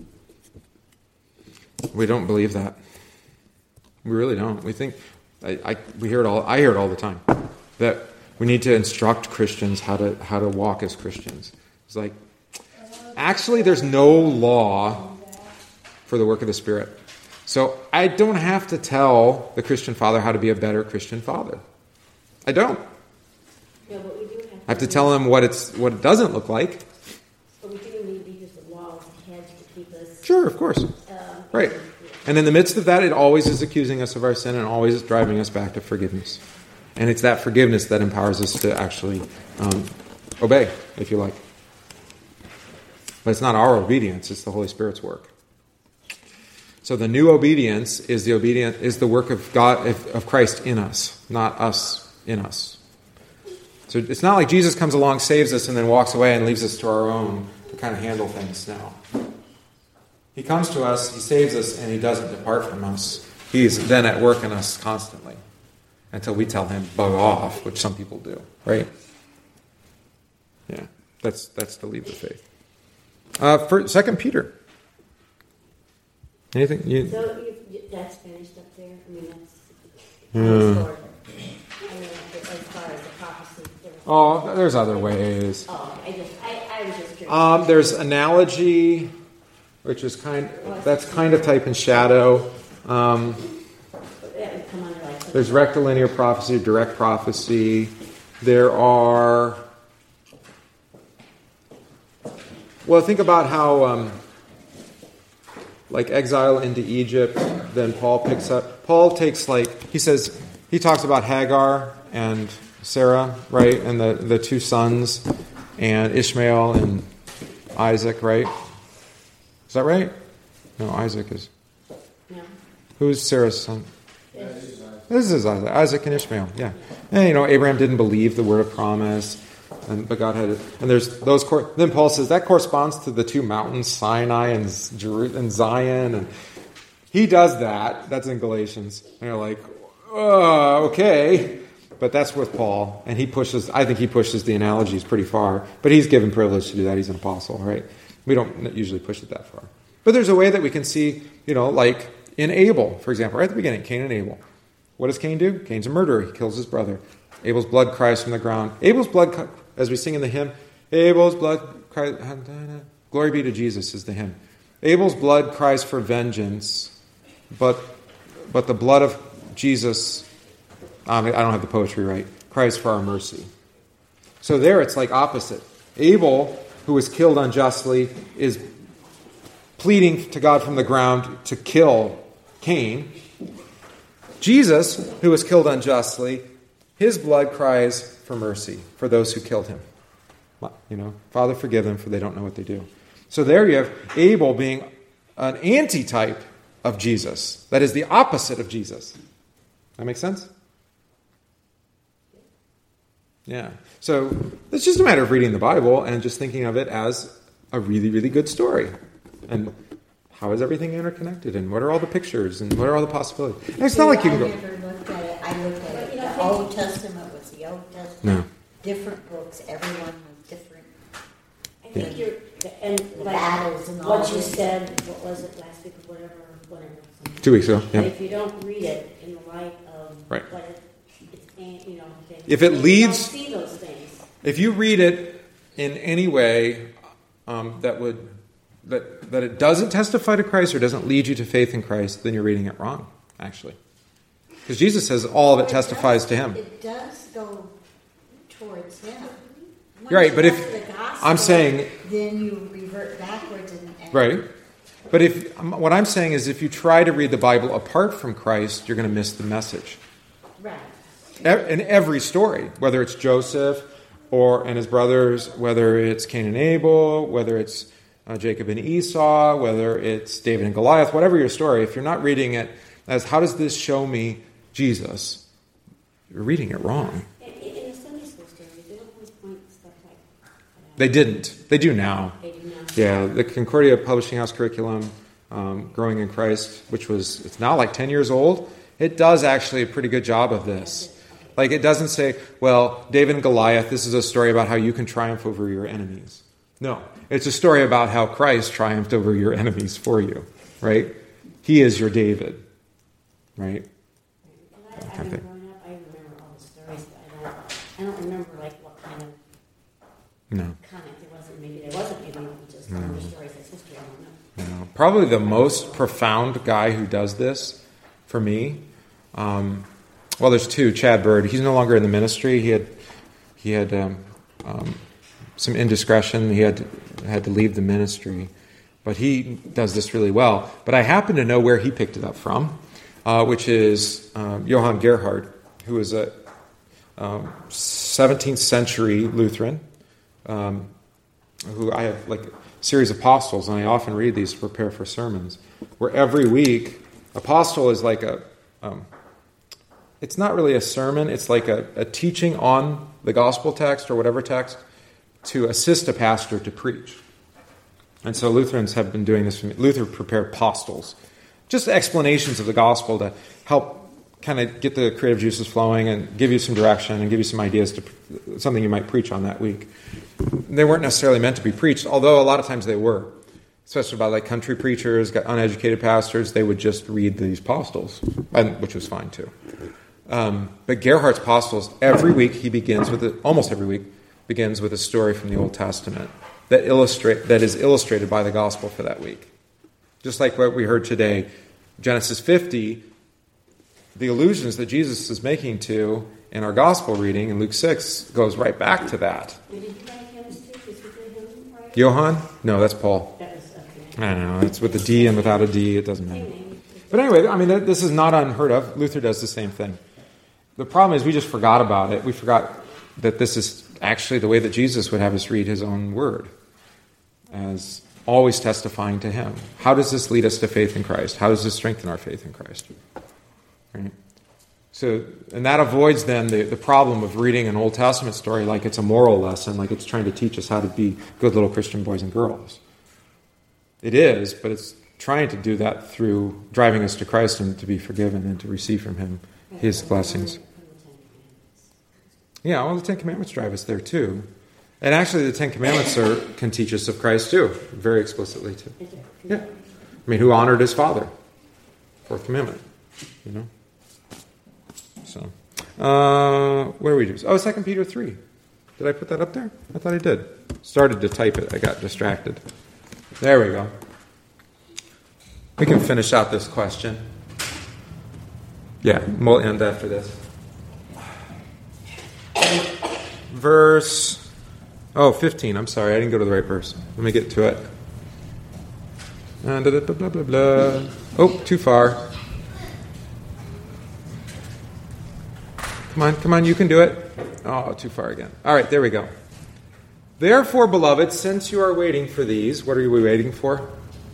We don't believe that. We really don't. We think, I, I we hear it all. I hear it all the time. that we need to instruct Christians how to how to walk as Christians. It's like, actually, there's no law for the work of the Spirit. So I don't have to tell the Christian father how to be a better Christian father. I don't. Yeah, but we do have to I have to tell him what it's what it doesn't look like. But we do need to use the walls and hedge to keep us. Sure, of course. Um, Right. And in the midst of that, it always is accusing us of our sin and always is driving us back to forgiveness. And it's that forgiveness that empowers us to actually um, obey, if you like. But it's not our obedience, it's the Holy Spirit's work. So the new obedience is the obedient is the work of God of, of Christ in us, not us in us. So it's not like Jesus comes along, saves us, and then walks away and leaves us to our own to kind of handle things now. He comes to us, he saves us, and he doesn't depart from us. He's then at work in us constantly until we tell him, bug off, which some people do, right? Yeah, that's that's the leap of faith. Uh, for Second Peter. Anything? You, So you, that's finished up there? I mean, that's... Yeah. Sort of. I mean, as far as the prophecy... there was- oh, there's other ways. Oh, I just... I, I was just curious. Um, there's analogy, which is kind. That's kind of type and shadow. Um, That would come under like... there's rectilinear prophecy, direct prophecy. There are. Well, think about how, um, like exile into Egypt. Then Paul picks up. Paul takes like he says he talks about Hagar and Sarah, right, and the the two sons, and Ishmael and Isaac, right? Is that right? No, Isaac is. No. Who's Sarah's son? This is Isaac. Isaac and Ishmael, yeah. And, you know, Abraham didn't believe the word of promise, and, but God had it. And there's those. Cor- then Paul says that corresponds to the two mountains, Sinai and, Jeru- and Zion. And he does that. That's in Galatians. And you're like, oh, okay. But that's with Paul. And he pushes, I think he pushes the analogies pretty far. But he's given privilege to do that. He's an apostle, right? We don't usually push it that far. But there's a way that we can see, you know, like in Abel, for example, right at the beginning, Cain and Abel. What does Cain do? Cain's a murderer. He kills his brother. Abel's blood cries from the ground. Abel's blood, as we sing in the hymn, Abel's blood cries, glory be to Jesus is the hymn. Abel's blood cries for vengeance, but but the blood of Jesus, um, I don't have the poetry right, cries for our mercy. So there it's like opposite. Abel, who was killed unjustly, is pleading to God from the ground to kill Cain. Jesus, who was killed unjustly, his blood cries for mercy for those who killed him. You know, Father, forgive them, for they don't know what they do. So there you have Abel being an antitype of Jesus. That is the opposite of Jesus. That make sense? Yeah. So it's just a matter of reading the Bible and just thinking of it as a really, really good story. And how is everything interconnected? And what are all the pictures? And what are all the possibilities? And it's not like you can go... I never looked at it. I looked at it. The Old Testament was the Old Testament. No. Different books. Everyone was different. I think you're... And The like battles and all what you this. said, what was it, last week or whatever, whatever. something. Two weeks ago, yeah. But if you don't read it in the light of Right. what it, it's, you know... things, If it you leads- don't see those things. If you read it in any way um, that would that that it doesn't testify to Christ or doesn't lead you to faith in Christ, then you're reading it wrong, actually. Because Jesus says all of it testifies to him. It does go towards him. Once Right, you but get if- to the gospel, I'm saying- then you revert backwards and, and Right? But if um, what I'm saying is if you try to read the Bible apart from Christ, you're going to miss the message. right. E- In every story, whether it's Joseph or and his brothers, whether it's Cain and Abel, whether it's uh, Jacob and Esau, whether it's David and Goliath, whatever your story, if you're not reading it as how does this show me Jesus, you're reading it wrong. In, in the Sunday school stories, they don't always point stuff like that. They didn't. They do now. They do now. Yeah, the Concordia Publishing House curriculum, um, Growing in Christ, which was, it's now like ten years old, it does actually a pretty good job of this. Like it doesn't say, well, David and Goliath, this is a story about how you can triumph over your enemies. No, it's a story about how Christ triumphed over your enemies for you, right? He is your David, right? I, I've been growing up, I remember all the stories, but I don't No. comment. There wasn't, maybe there wasn't, maybe he just No. other stories as history, I don't know. No. Probably the most profound guy who does this for me. Um, well, there's two. Chad Bird. He's no longer in the ministry. He had he had um, um, some indiscretion. He had to, had to leave the ministry, but he does this really well. But I happen to know where he picked it up from, uh, which is um, Johann Gerhard, who was a um, seventeenth century Lutheran, um, who I have like a series of apostles, and I often read these to prepare for sermons, where every week, apostle is like a, um, it's not really a sermon, it's like a, a teaching on the gospel text or whatever text to assist a pastor to preach. And so Lutherans have been doing this. Luther prepared apostles, just explanations of the gospel to help kind of get the creative juices flowing and give you some direction and give you some ideas to something you might preach on that week. They weren't necessarily meant to be preached, although a lot of times they were, especially by like country preachers, got uneducated pastors. They would just read these apostles, and, which was fine too. Um, but Gerhard's apostles, every week he begins with, a, almost every week, begins with a story from the Old Testament that illustrate that is illustrated by the gospel for that week. Just like what we heard today, Genesis fifty, the allusions that Jesus is making to in our gospel reading in Luke six goes right back to that. Did you write hymns too? Did you play hymns, right? Johann? No, that's Paul. That was, okay. I don't know. It's with a D and without a D. It doesn't matter. But anyway, I mean, this is not unheard of. Luther does the same thing. The problem is we just forgot about it. We forgot that this is actually the way that Jesus would have us read his own word, as always testifying to him. How does this lead us to faith in Christ? How does this strengthen our faith in Christ? Right? So, and that avoids then the, the problem of reading an Old Testament story like it's a moral lesson, like it's trying to teach us how to be good little Christian boys and girls. It is, but it's trying to do that through driving us to Christ and to be forgiven and to receive from him his blessings. Yeah, well, the Ten Commandments drive us there too. And actually the Ten Commandments are, can teach us of Christ too, very explicitly too. Yeah. I mean, who honored his father? Fourth commandment, you know. So, uh, where are we? Oh, Second Peter three. Did I put that up there? I thought I did. Started to type it. I got distracted. There we go. We can finish out this question. Yeah, we'll end after this. Verse, oh, fifteen. I'm sorry, I didn't go to the right verse. Let me get to it. Uh, blah, blah, blah, blah, blah. Oh, too far. Come on, come on, you can do it. Oh, too far again. All right, there we go. Therefore, beloved, since you are waiting for these, what are we waiting for?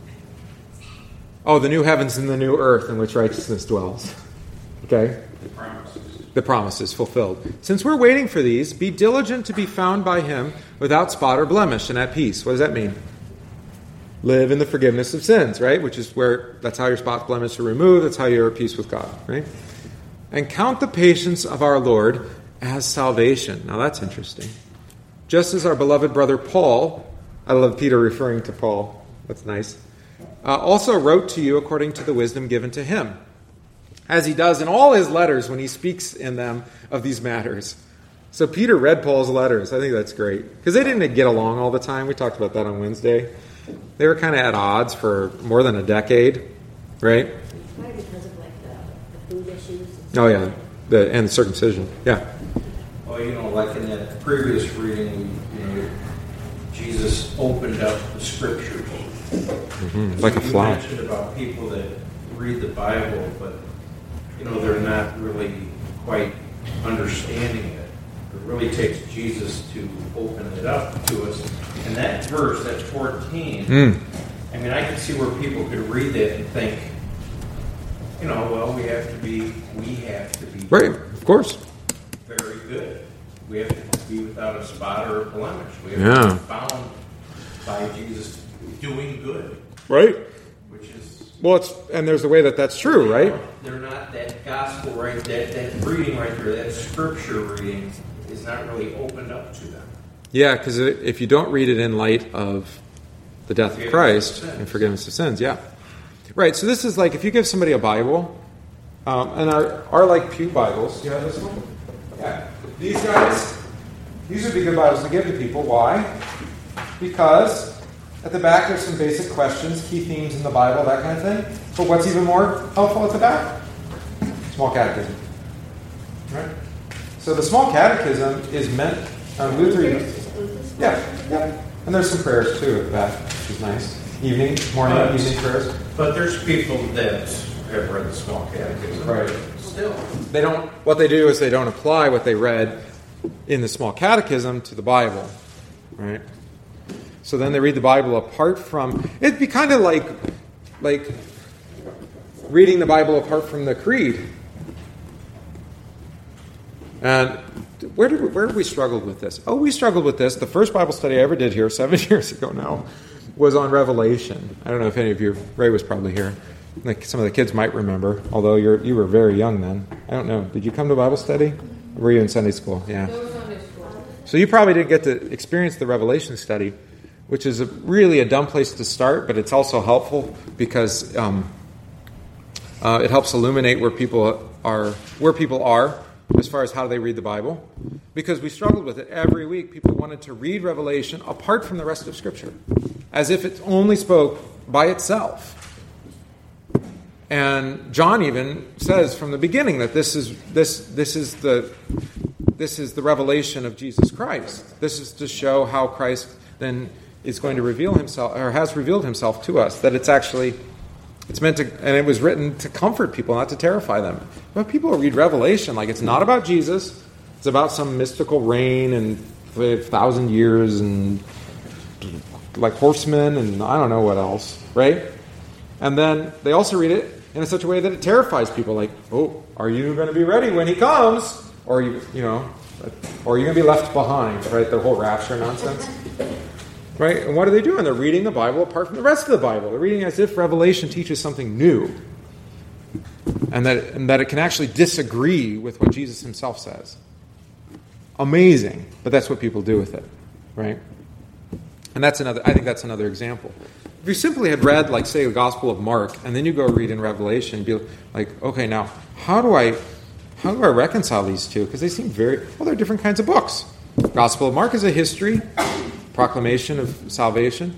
Oh, the new heavens and the new earth in which righteousness dwells. Okay? The promises. The promises fulfilled. Since we're waiting for these, be diligent to be found by him without spot or blemish and at peace. What does that mean? Live in the forgiveness of sins, right? Which is where, that's how your spot blemish are removed. That's how you're at peace with God, right? And count the patience of our Lord as salvation. Now that's interesting. Just as our beloved brother Paul, I love Peter referring to Paul. That's nice. Uh, also wrote to you according to the wisdom given to him, as he does in all his letters when he speaks in them of these matters. So Peter read Paul's letters. I think that's great. Because they didn't get along all the time. We talked about that on Wednesday. They were kind of at odds for more than a decade, right? Probably because of like the, the food issues. Oh, yeah. The, and circumcision. Yeah. Oh, you know, like in that previous reading, you know, Jesus opened up the scriptures. Mm-hmm. Like a you flower. mentioned about people that read the Bible, but you know they're not really quite understanding it. It really takes Jesus to open it up to us. And that verse, that fourteen, Mm. I mean, I could see where people could read that and think, you know, well, we have to be, we have to be Right, of course. very good. We have to be without a spot or a blemish. We have Yeah. to be found by Jesus doing good, Right. which is... Well, it's and there's a way that that's true, right? They're not, that gospel right, that, that reading right there, that scripture reading is not really opened up to them. Yeah, because if you don't read it in light of the death of Christ and forgiveness of sins, yeah. Right, so this is like if you give somebody a Bible, um, and our, our like Pew Bibles, you have this one? Yeah. These guys, These would be good Bibles to give to people. Why? Because at the back there's some basic questions, key themes in the Bible, that kind of thing. But what's even more helpful at the back? Small catechism. Right? So the small catechism is meant on Lutheran. Yeah, yeah. And there's some prayers too at the back, which is nice. Evening, morning, but, evening prayers. But there's people that have read the small catechism. Right. Still. They don't, what they do is they don't apply what they read in the small catechism to the Bible. Right? So then they read the Bible apart from, it'd be kind of like, like reading the Bible apart from the creed. And where did we, where have we struggled with this? Oh, we struggled with this. The first Bible study I ever did here, seven years ago now, was on Revelation. I don't know if any of you, Ray was probably here. Like some of the kids might remember, although you're you were very young then. I don't know. Did you come to Bible study? Or were you in Sunday school? Yeah. So you probably didn't get to experience the Revelation study, which is a, really a dumb place to start, but it's also helpful because um, uh, it helps illuminate where people are, where people are as far as how they read the Bible. Because we struggled with it every week. People wanted to read Revelation apart from the rest of Scripture, as if it only spoke by itself. And John even says from the beginning that this is this this is the this is the revelation of Jesus Christ. This is to show how Christ then is going to reveal himself, or has revealed himself to us. That it's actually it's meant to, and it was written to comfort people, not to terrify them. But people read Revelation like it's not about Jesus. It's about some mystical reign and a thousand years and like horsemen and I don't know what else, right? And then they also read it in such a way that it terrifies people. Like, oh, are you going to be ready when he comes? Or, you you know, or are you going to be left behind, right? The whole rapture nonsense. Right? And what are they doing? They're reading the Bible apart from the rest of the Bible. They're reading as if Revelation teaches something new. And that, and that it can actually disagree with what Jesus himself says. Amazing. But that's what people do with it. Right? And that's another, I think that's another example. If you simply had read, like, say, the Gospel of Mark, and then you go read in Revelation, you'd be like, okay, now, how do I how do I reconcile these two? Because they seem very, well, they're different kinds of books. Gospel of Mark is a history, proclamation of salvation.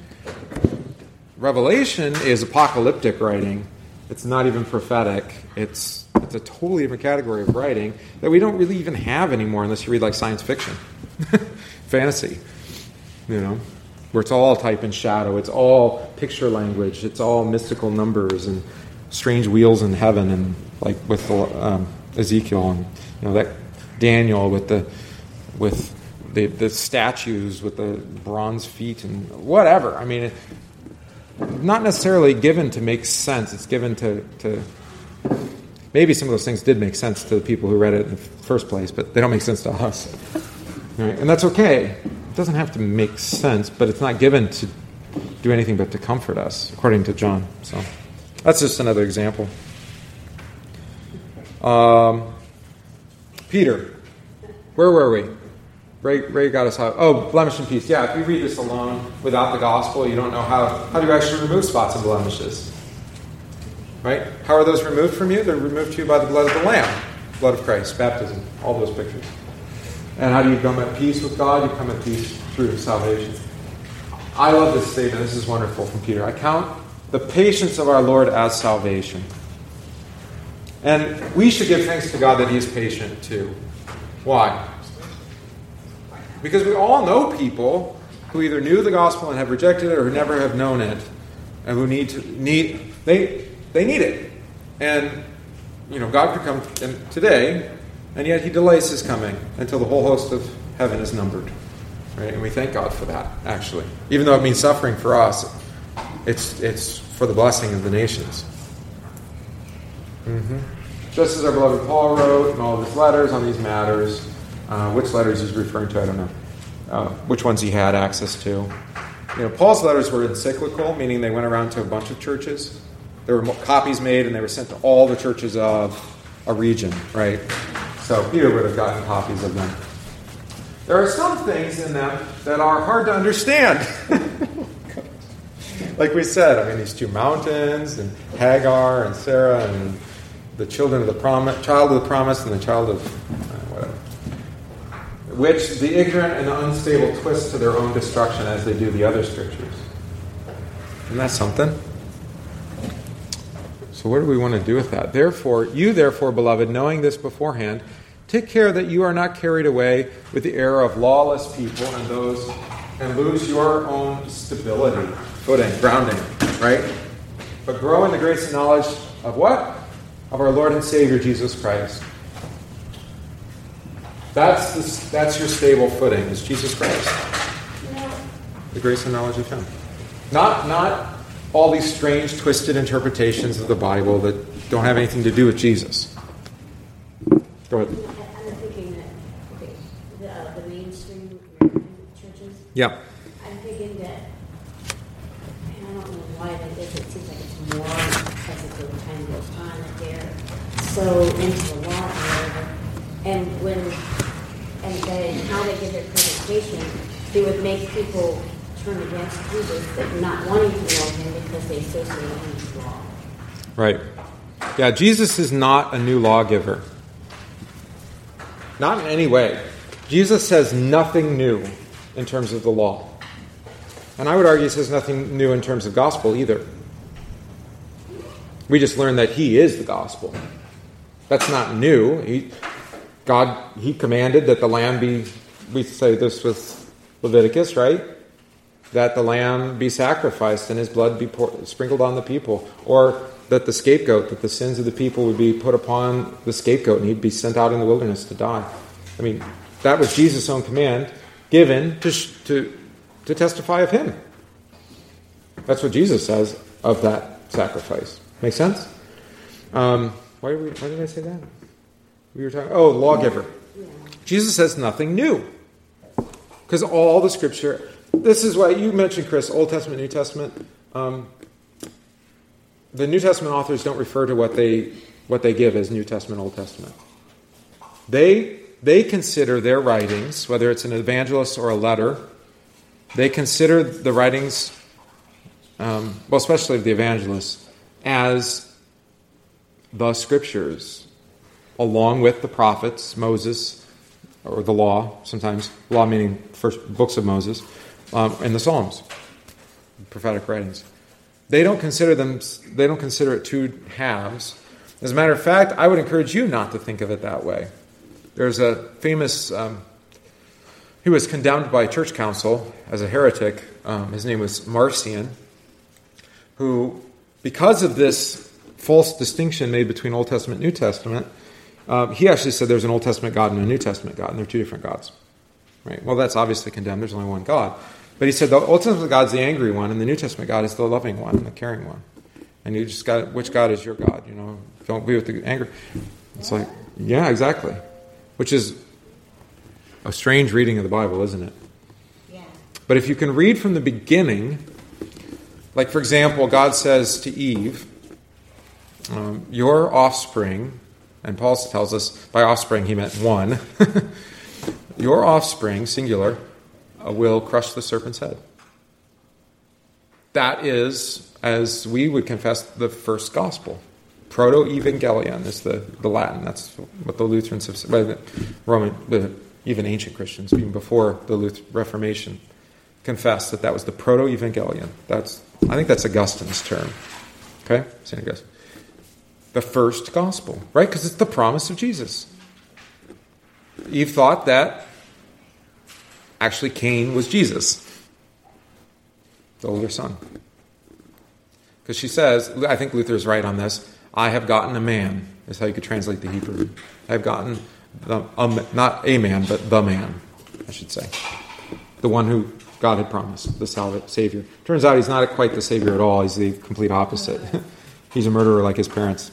Revelation is apocalyptic writing. It's not even prophetic. It's it's a totally different category of writing that we don't really even have anymore unless you read, like, science fiction. Fantasy, you know. Where it's all type and shadow, it's all picture language, it's all mystical numbers and strange wheels in heaven, and like with um, Ezekiel and you know that Daniel with the with the the statues with the bronze feet and whatever. I mean, it, not necessarily given to make sense. It's given to to maybe some of those things did make sense to the people who read it in the first place, but they don't make sense to us, right? And that's okay. It doesn't have to make sense, but it's not given to do anything but to comfort us, according to John. So that's just another example. Um, Peter, where were we? Ray, Ray got us out. Oh, blemish and peace. Yeah, if you read this alone without the gospel, you don't know how, how do you actually remove spots and blemishes. Right? How are those removed from you? They're removed to you by the blood of the Lamb, blood of Christ, baptism, all those pictures. And how do you come at peace with God? You come at peace through salvation. I love this statement. This is wonderful from Peter. I count the patience of our Lord as salvation. And we should give thanks to God that he is patient too. Why? Because we all know people who either knew the gospel and have rejected it or who never have known it and who need to need they they need it. And you know, God could come today, and yet he delays his coming until the whole host of heaven is numbered. Right? And we thank God for that, actually. Even though it means suffering for us, it's it's for the blessing of the nations. Mm-hmm. Just as our beloved Paul wrote in all of his letters on these matters, uh, which letters he's referring to, I don't know. Uh, which ones he had access to. You know, Paul's letters were encyclical, meaning they went around to a bunch of churches. There were copies made, and they were sent to all the churches of a region, right? So Peter would have gotten copies of them. There are some things in them that are hard to understand. Like we said, I mean, these two mountains, and Hagar and Sarah, and the children of the promise, child of the promise, and the child of uh, whatever. which the ignorant and the unstable twist to their own destruction as they do the other scriptures. Isn't that something? So what do we want to do with that? Therefore, you therefore, beloved, knowing this beforehand, take care that you are not carried away with the error of lawless people and those and lose your own stability, footing, grounding, right? But grow in the grace and knowledge of what? Of our Lord and Savior, Jesus Christ. That's the, that's your stable footing, is Jesus Christ. The grace and knowledge of Him. Not, not all these strange, twisted interpretations of the Bible that don't have anything to do with Jesus. Go ahead. I'm thinking that okay, the, uh, the mainstream American churches. Yeah. I'm thinking that, and I don't know why that is. It seems like it's more as the time goes on that they're so into the law and whatever. And when and then how they give their presentation, they would make people turn against Jesus, but not wanting to know Him because they associate Him with law. Right. Yeah. Jesus is not a new lawgiver. Not in any way. Jesus says nothing new in terms of the law. And I would argue he says nothing new in terms of gospel either. We just learned that He is the gospel. That's not new. He, God, He commanded that the lamb be, we say this with Leviticus, right? That the lamb be sacrificed and His blood be poured, sprinkled on the people. Or that the scapegoat, that the sins of the people would be put upon the scapegoat and He'd be sent out in the wilderness to die. I mean, that was Jesus' own command given to to to testify of Him. That's what Jesus says of that sacrifice. Make sense? Um, why, did we, why did I say that? We were talking, oh, lawgiver. Jesus says nothing new. Because all the Scripture, this is why you mentioned, Chris, Old Testament, New Testament. Um, The New Testament authors don't refer to what they what they give as New Testament, Old Testament. They they consider their writings, whether it's an evangelist or a letter, they consider the writings, um, well, especially of the evangelists, as the Scriptures, along with the prophets, Moses, or the law, sometimes law meaning first books of Moses, um, and the Psalms, prophetic writings. They don't consider them. They don't consider it two halves. As a matter of fact, I would encourage you not to think of it that way. There's a famous. Um, he was condemned by church council as a heretic. Um, his name was Marcion, who, because of this false distinction made between Old Testament and New Testament, um, he actually said there's an Old Testament God and a New Testament God, and they're two different gods. Right? Well, that's obviously condemned. There's only one God. But he said the Old Testament God is the angry one, and the New Testament God is the loving one, the caring one. And you just got, which God is your God? You know, don't be with the anger. It's like, yeah, exactly. Which is a strange reading of the Bible, isn't it? Yeah. But if you can read from the beginning, like for example, God says to Eve, um, your offspring, and Paul tells us by offspring he meant one, your offspring, singular, will crush the serpent's head. That is, as we would confess, the first gospel. Proto-evangelion is the, the Latin. That's what the Lutherans have said. Well, the Roman, the, even ancient Christians, even before the Luth- Reformation, confessed that that was the proto-evangelion. That's, I think that's Augustine's term. Okay? Saint Augustine. The first gospel, right? Because it's the promise of Jesus. Eve thought that actually Cain was Jesus, the older son. Because she says, I think Luther is right on this, I have gotten a man, is how you could translate the Hebrew. I have gotten, the, um, not a man, but the man, I should say. The one who God had promised, the salva- Savior. Turns out he's not quite the Savior at all, he's the complete opposite. He's a murderer like his parents.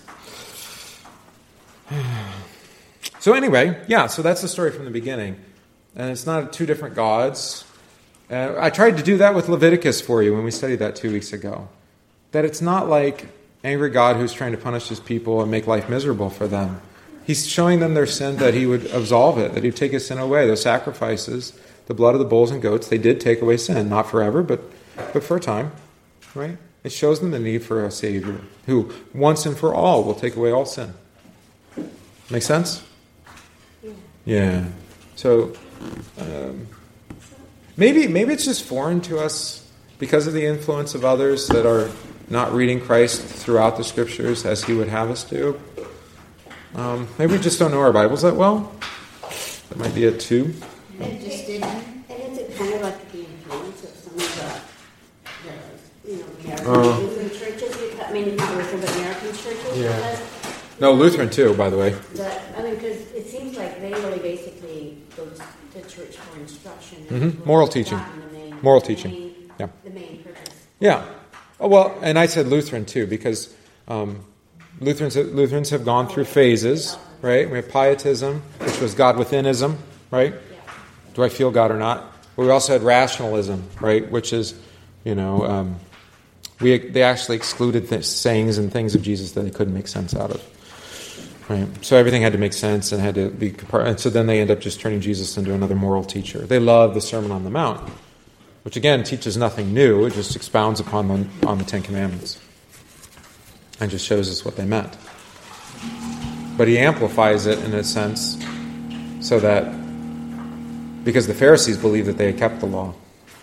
So anyway, yeah, so that's the story from the beginning. And it's not two different gods. Uh, I tried to do that with Leviticus for you when we studied that two weeks ago. That it's not like angry God who's trying to punish his people and make life miserable for them. He's showing them their sin, that he would absolve it, that he would take his sin away. Those sacrifices, the blood of the bulls and goats, they did take away sin. Not forever, but, but for a time. Right? It shows them the need for a Savior who, once and for all, will take away all sin. Make sense? Yeah. So um, maybe maybe it's just foreign to us because of the influence of others that are not reading Christ throughout the Scriptures as he would have us do. Um, maybe we just don't know our Bibles that well. That might be it too. And just didn't. And it's kind of like the influence of some of the, the you know, American Uh, Lutheran churches. I mean, not Lutheran, but American churches. Yeah. Because No, Lutheran too, by the way. the, I mean, because it seems like they really basically go to church for instruction. Mhm. Moral teaching. The main, Moral the teaching. Main, Yeah. The main purpose. Yeah. Oh, well, and I said Lutheran too because um, Lutherans Lutherans have gone through phases, right? We have pietism, which was God withinism, right? Do I feel God or not? But we also had rationalism, right? Which is, you know, um, we they actually excluded th- sayings and things of Jesus that they couldn't make sense out of, right? So everything had to make sense and had to be, and so then they end up just turning Jesus into another moral teacher. They love the Sermon on the Mount, which again teaches nothing new. It just expounds upon the on the Ten Commandments and just shows us what they meant. But he amplifies it in a sense so that, because the Pharisees believed that they had kept the law.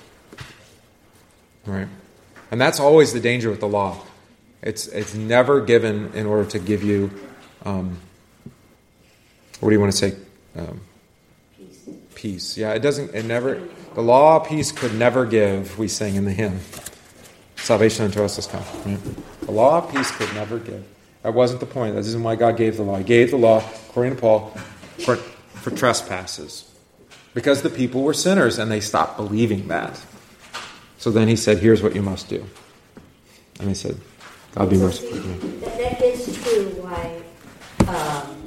Right? And that's always the danger with the law. It's it's never given in order to give you, um, what do you want to say? Um, Peace. peace. Yeah, it doesn't, it never, the law of peace could never give, we sing in the hymn. Salvation unto us has come. Right? The law of peace could never give. That wasn't the point. That isn't why God gave the law. He gave the law, according to Paul, for, for trespasses. Because the people were sinners and they stopped believing that. So then he said, here's what you must do. And he said, God be So merciful see, to me. That, that is true why um,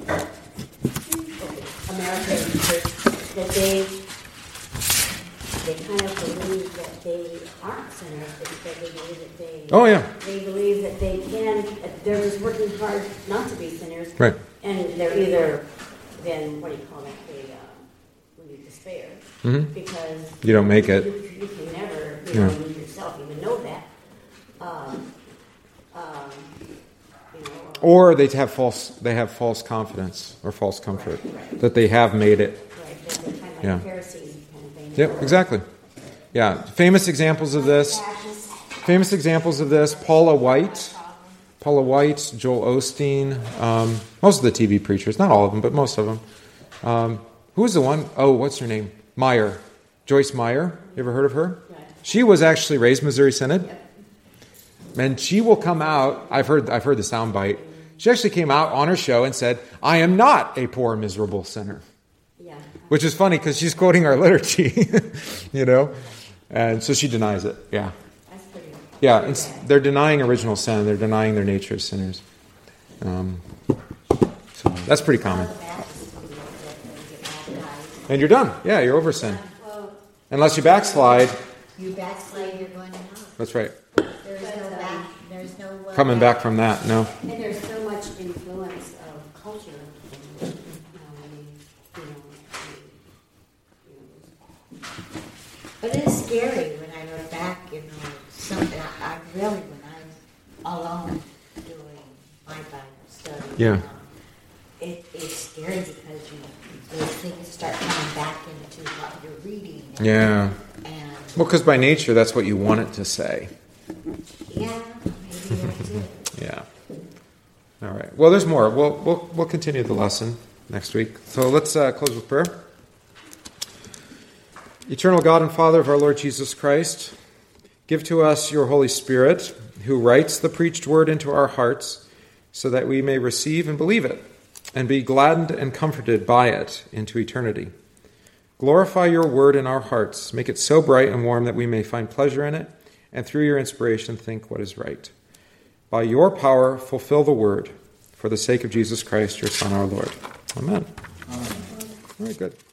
American church, that they they kind of believe that they aren't sinners because they believe that they Oh, yeah. they believe that they can, they're just working hard not to be sinners. Right. And they're either then, what do you call that, they, uh, when you despair. Mhm. Because You don't make it. You, you can never, you Yeah. know, you yourself even know that. Um, um, you know, Or they have false they have false confidence or false comfort that they have made it. right, they're, they're kind of like Yeah. Pharisees kind of thing. Yep, exactly. Yeah, famous examples of this. Famous examples of this: Paula White, Paula White, Joel Osteen, um, most of the T V preachers, not all of them, but most of them. Um, who's the one? Oh, what's her name? Meyer, Joyce Meyer. You ever heard of her? She was actually raised Missouri Synod, and she will come out. I've heard. I've heard the soundbite. She actually came out on her show and said, "I am not a poor, miserable sinner." Yeah. Which is funny because she's quoting our liturgy, you know, and so she denies it. Yeah, That's pretty, yeah. pretty It's, bad. they're denying original sin. They're denying their nature as sinners. Um, so that's pretty common. And you're done. Yeah, you're over sin. Well, Unless you backslide. You backslide, you're going to hell. That's right. There's no back. There's no uh, Coming back from that. No. and there's so much influence of culture. You know, I mean, you know, you know, But it is scary when I look back, you know, something I, I really, when I'm alone doing my Bible study, Yeah. um, it, it's scary because you, those things start coming back into what you're reading. And, Yeah. And, Well, because by nature, that's what you want it to say. yeah, maybe that's it. Yeah. All right. Well, there's more. We'll we'll we'll continue the lesson next week. So let's uh, close with prayer. Eternal God and Father of our Lord Jesus Christ, give to us your Holy Spirit, who writes the preached word into our hearts, so that we may receive and believe it, and be gladdened and comforted by it into eternity. Glorify your word in our hearts. Make it so bright and warm that we may find pleasure in it, and through your inspiration think what is right. By your power, fulfill the word, for the sake of Jesus Christ, your Son, our Lord. Amen. Amen. All right, good.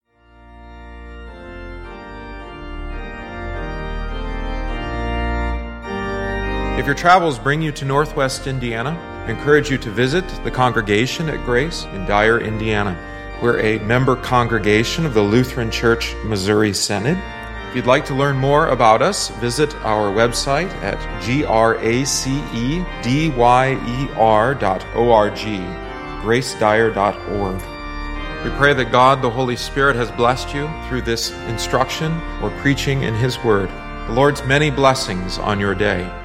If your travels bring you to Northwest Indiana, I encourage you to visit the congregation at Grace in Dyer, Indiana. We're a member congregation of the Lutheran Church Missouri Synod. If you'd like to learn more about us, visit our website at gracedyer dot org, grace dyer dot org. We pray that God, the Holy Spirit, has blessed you through this instruction or preaching in His Word. The Lord's many blessings on your day.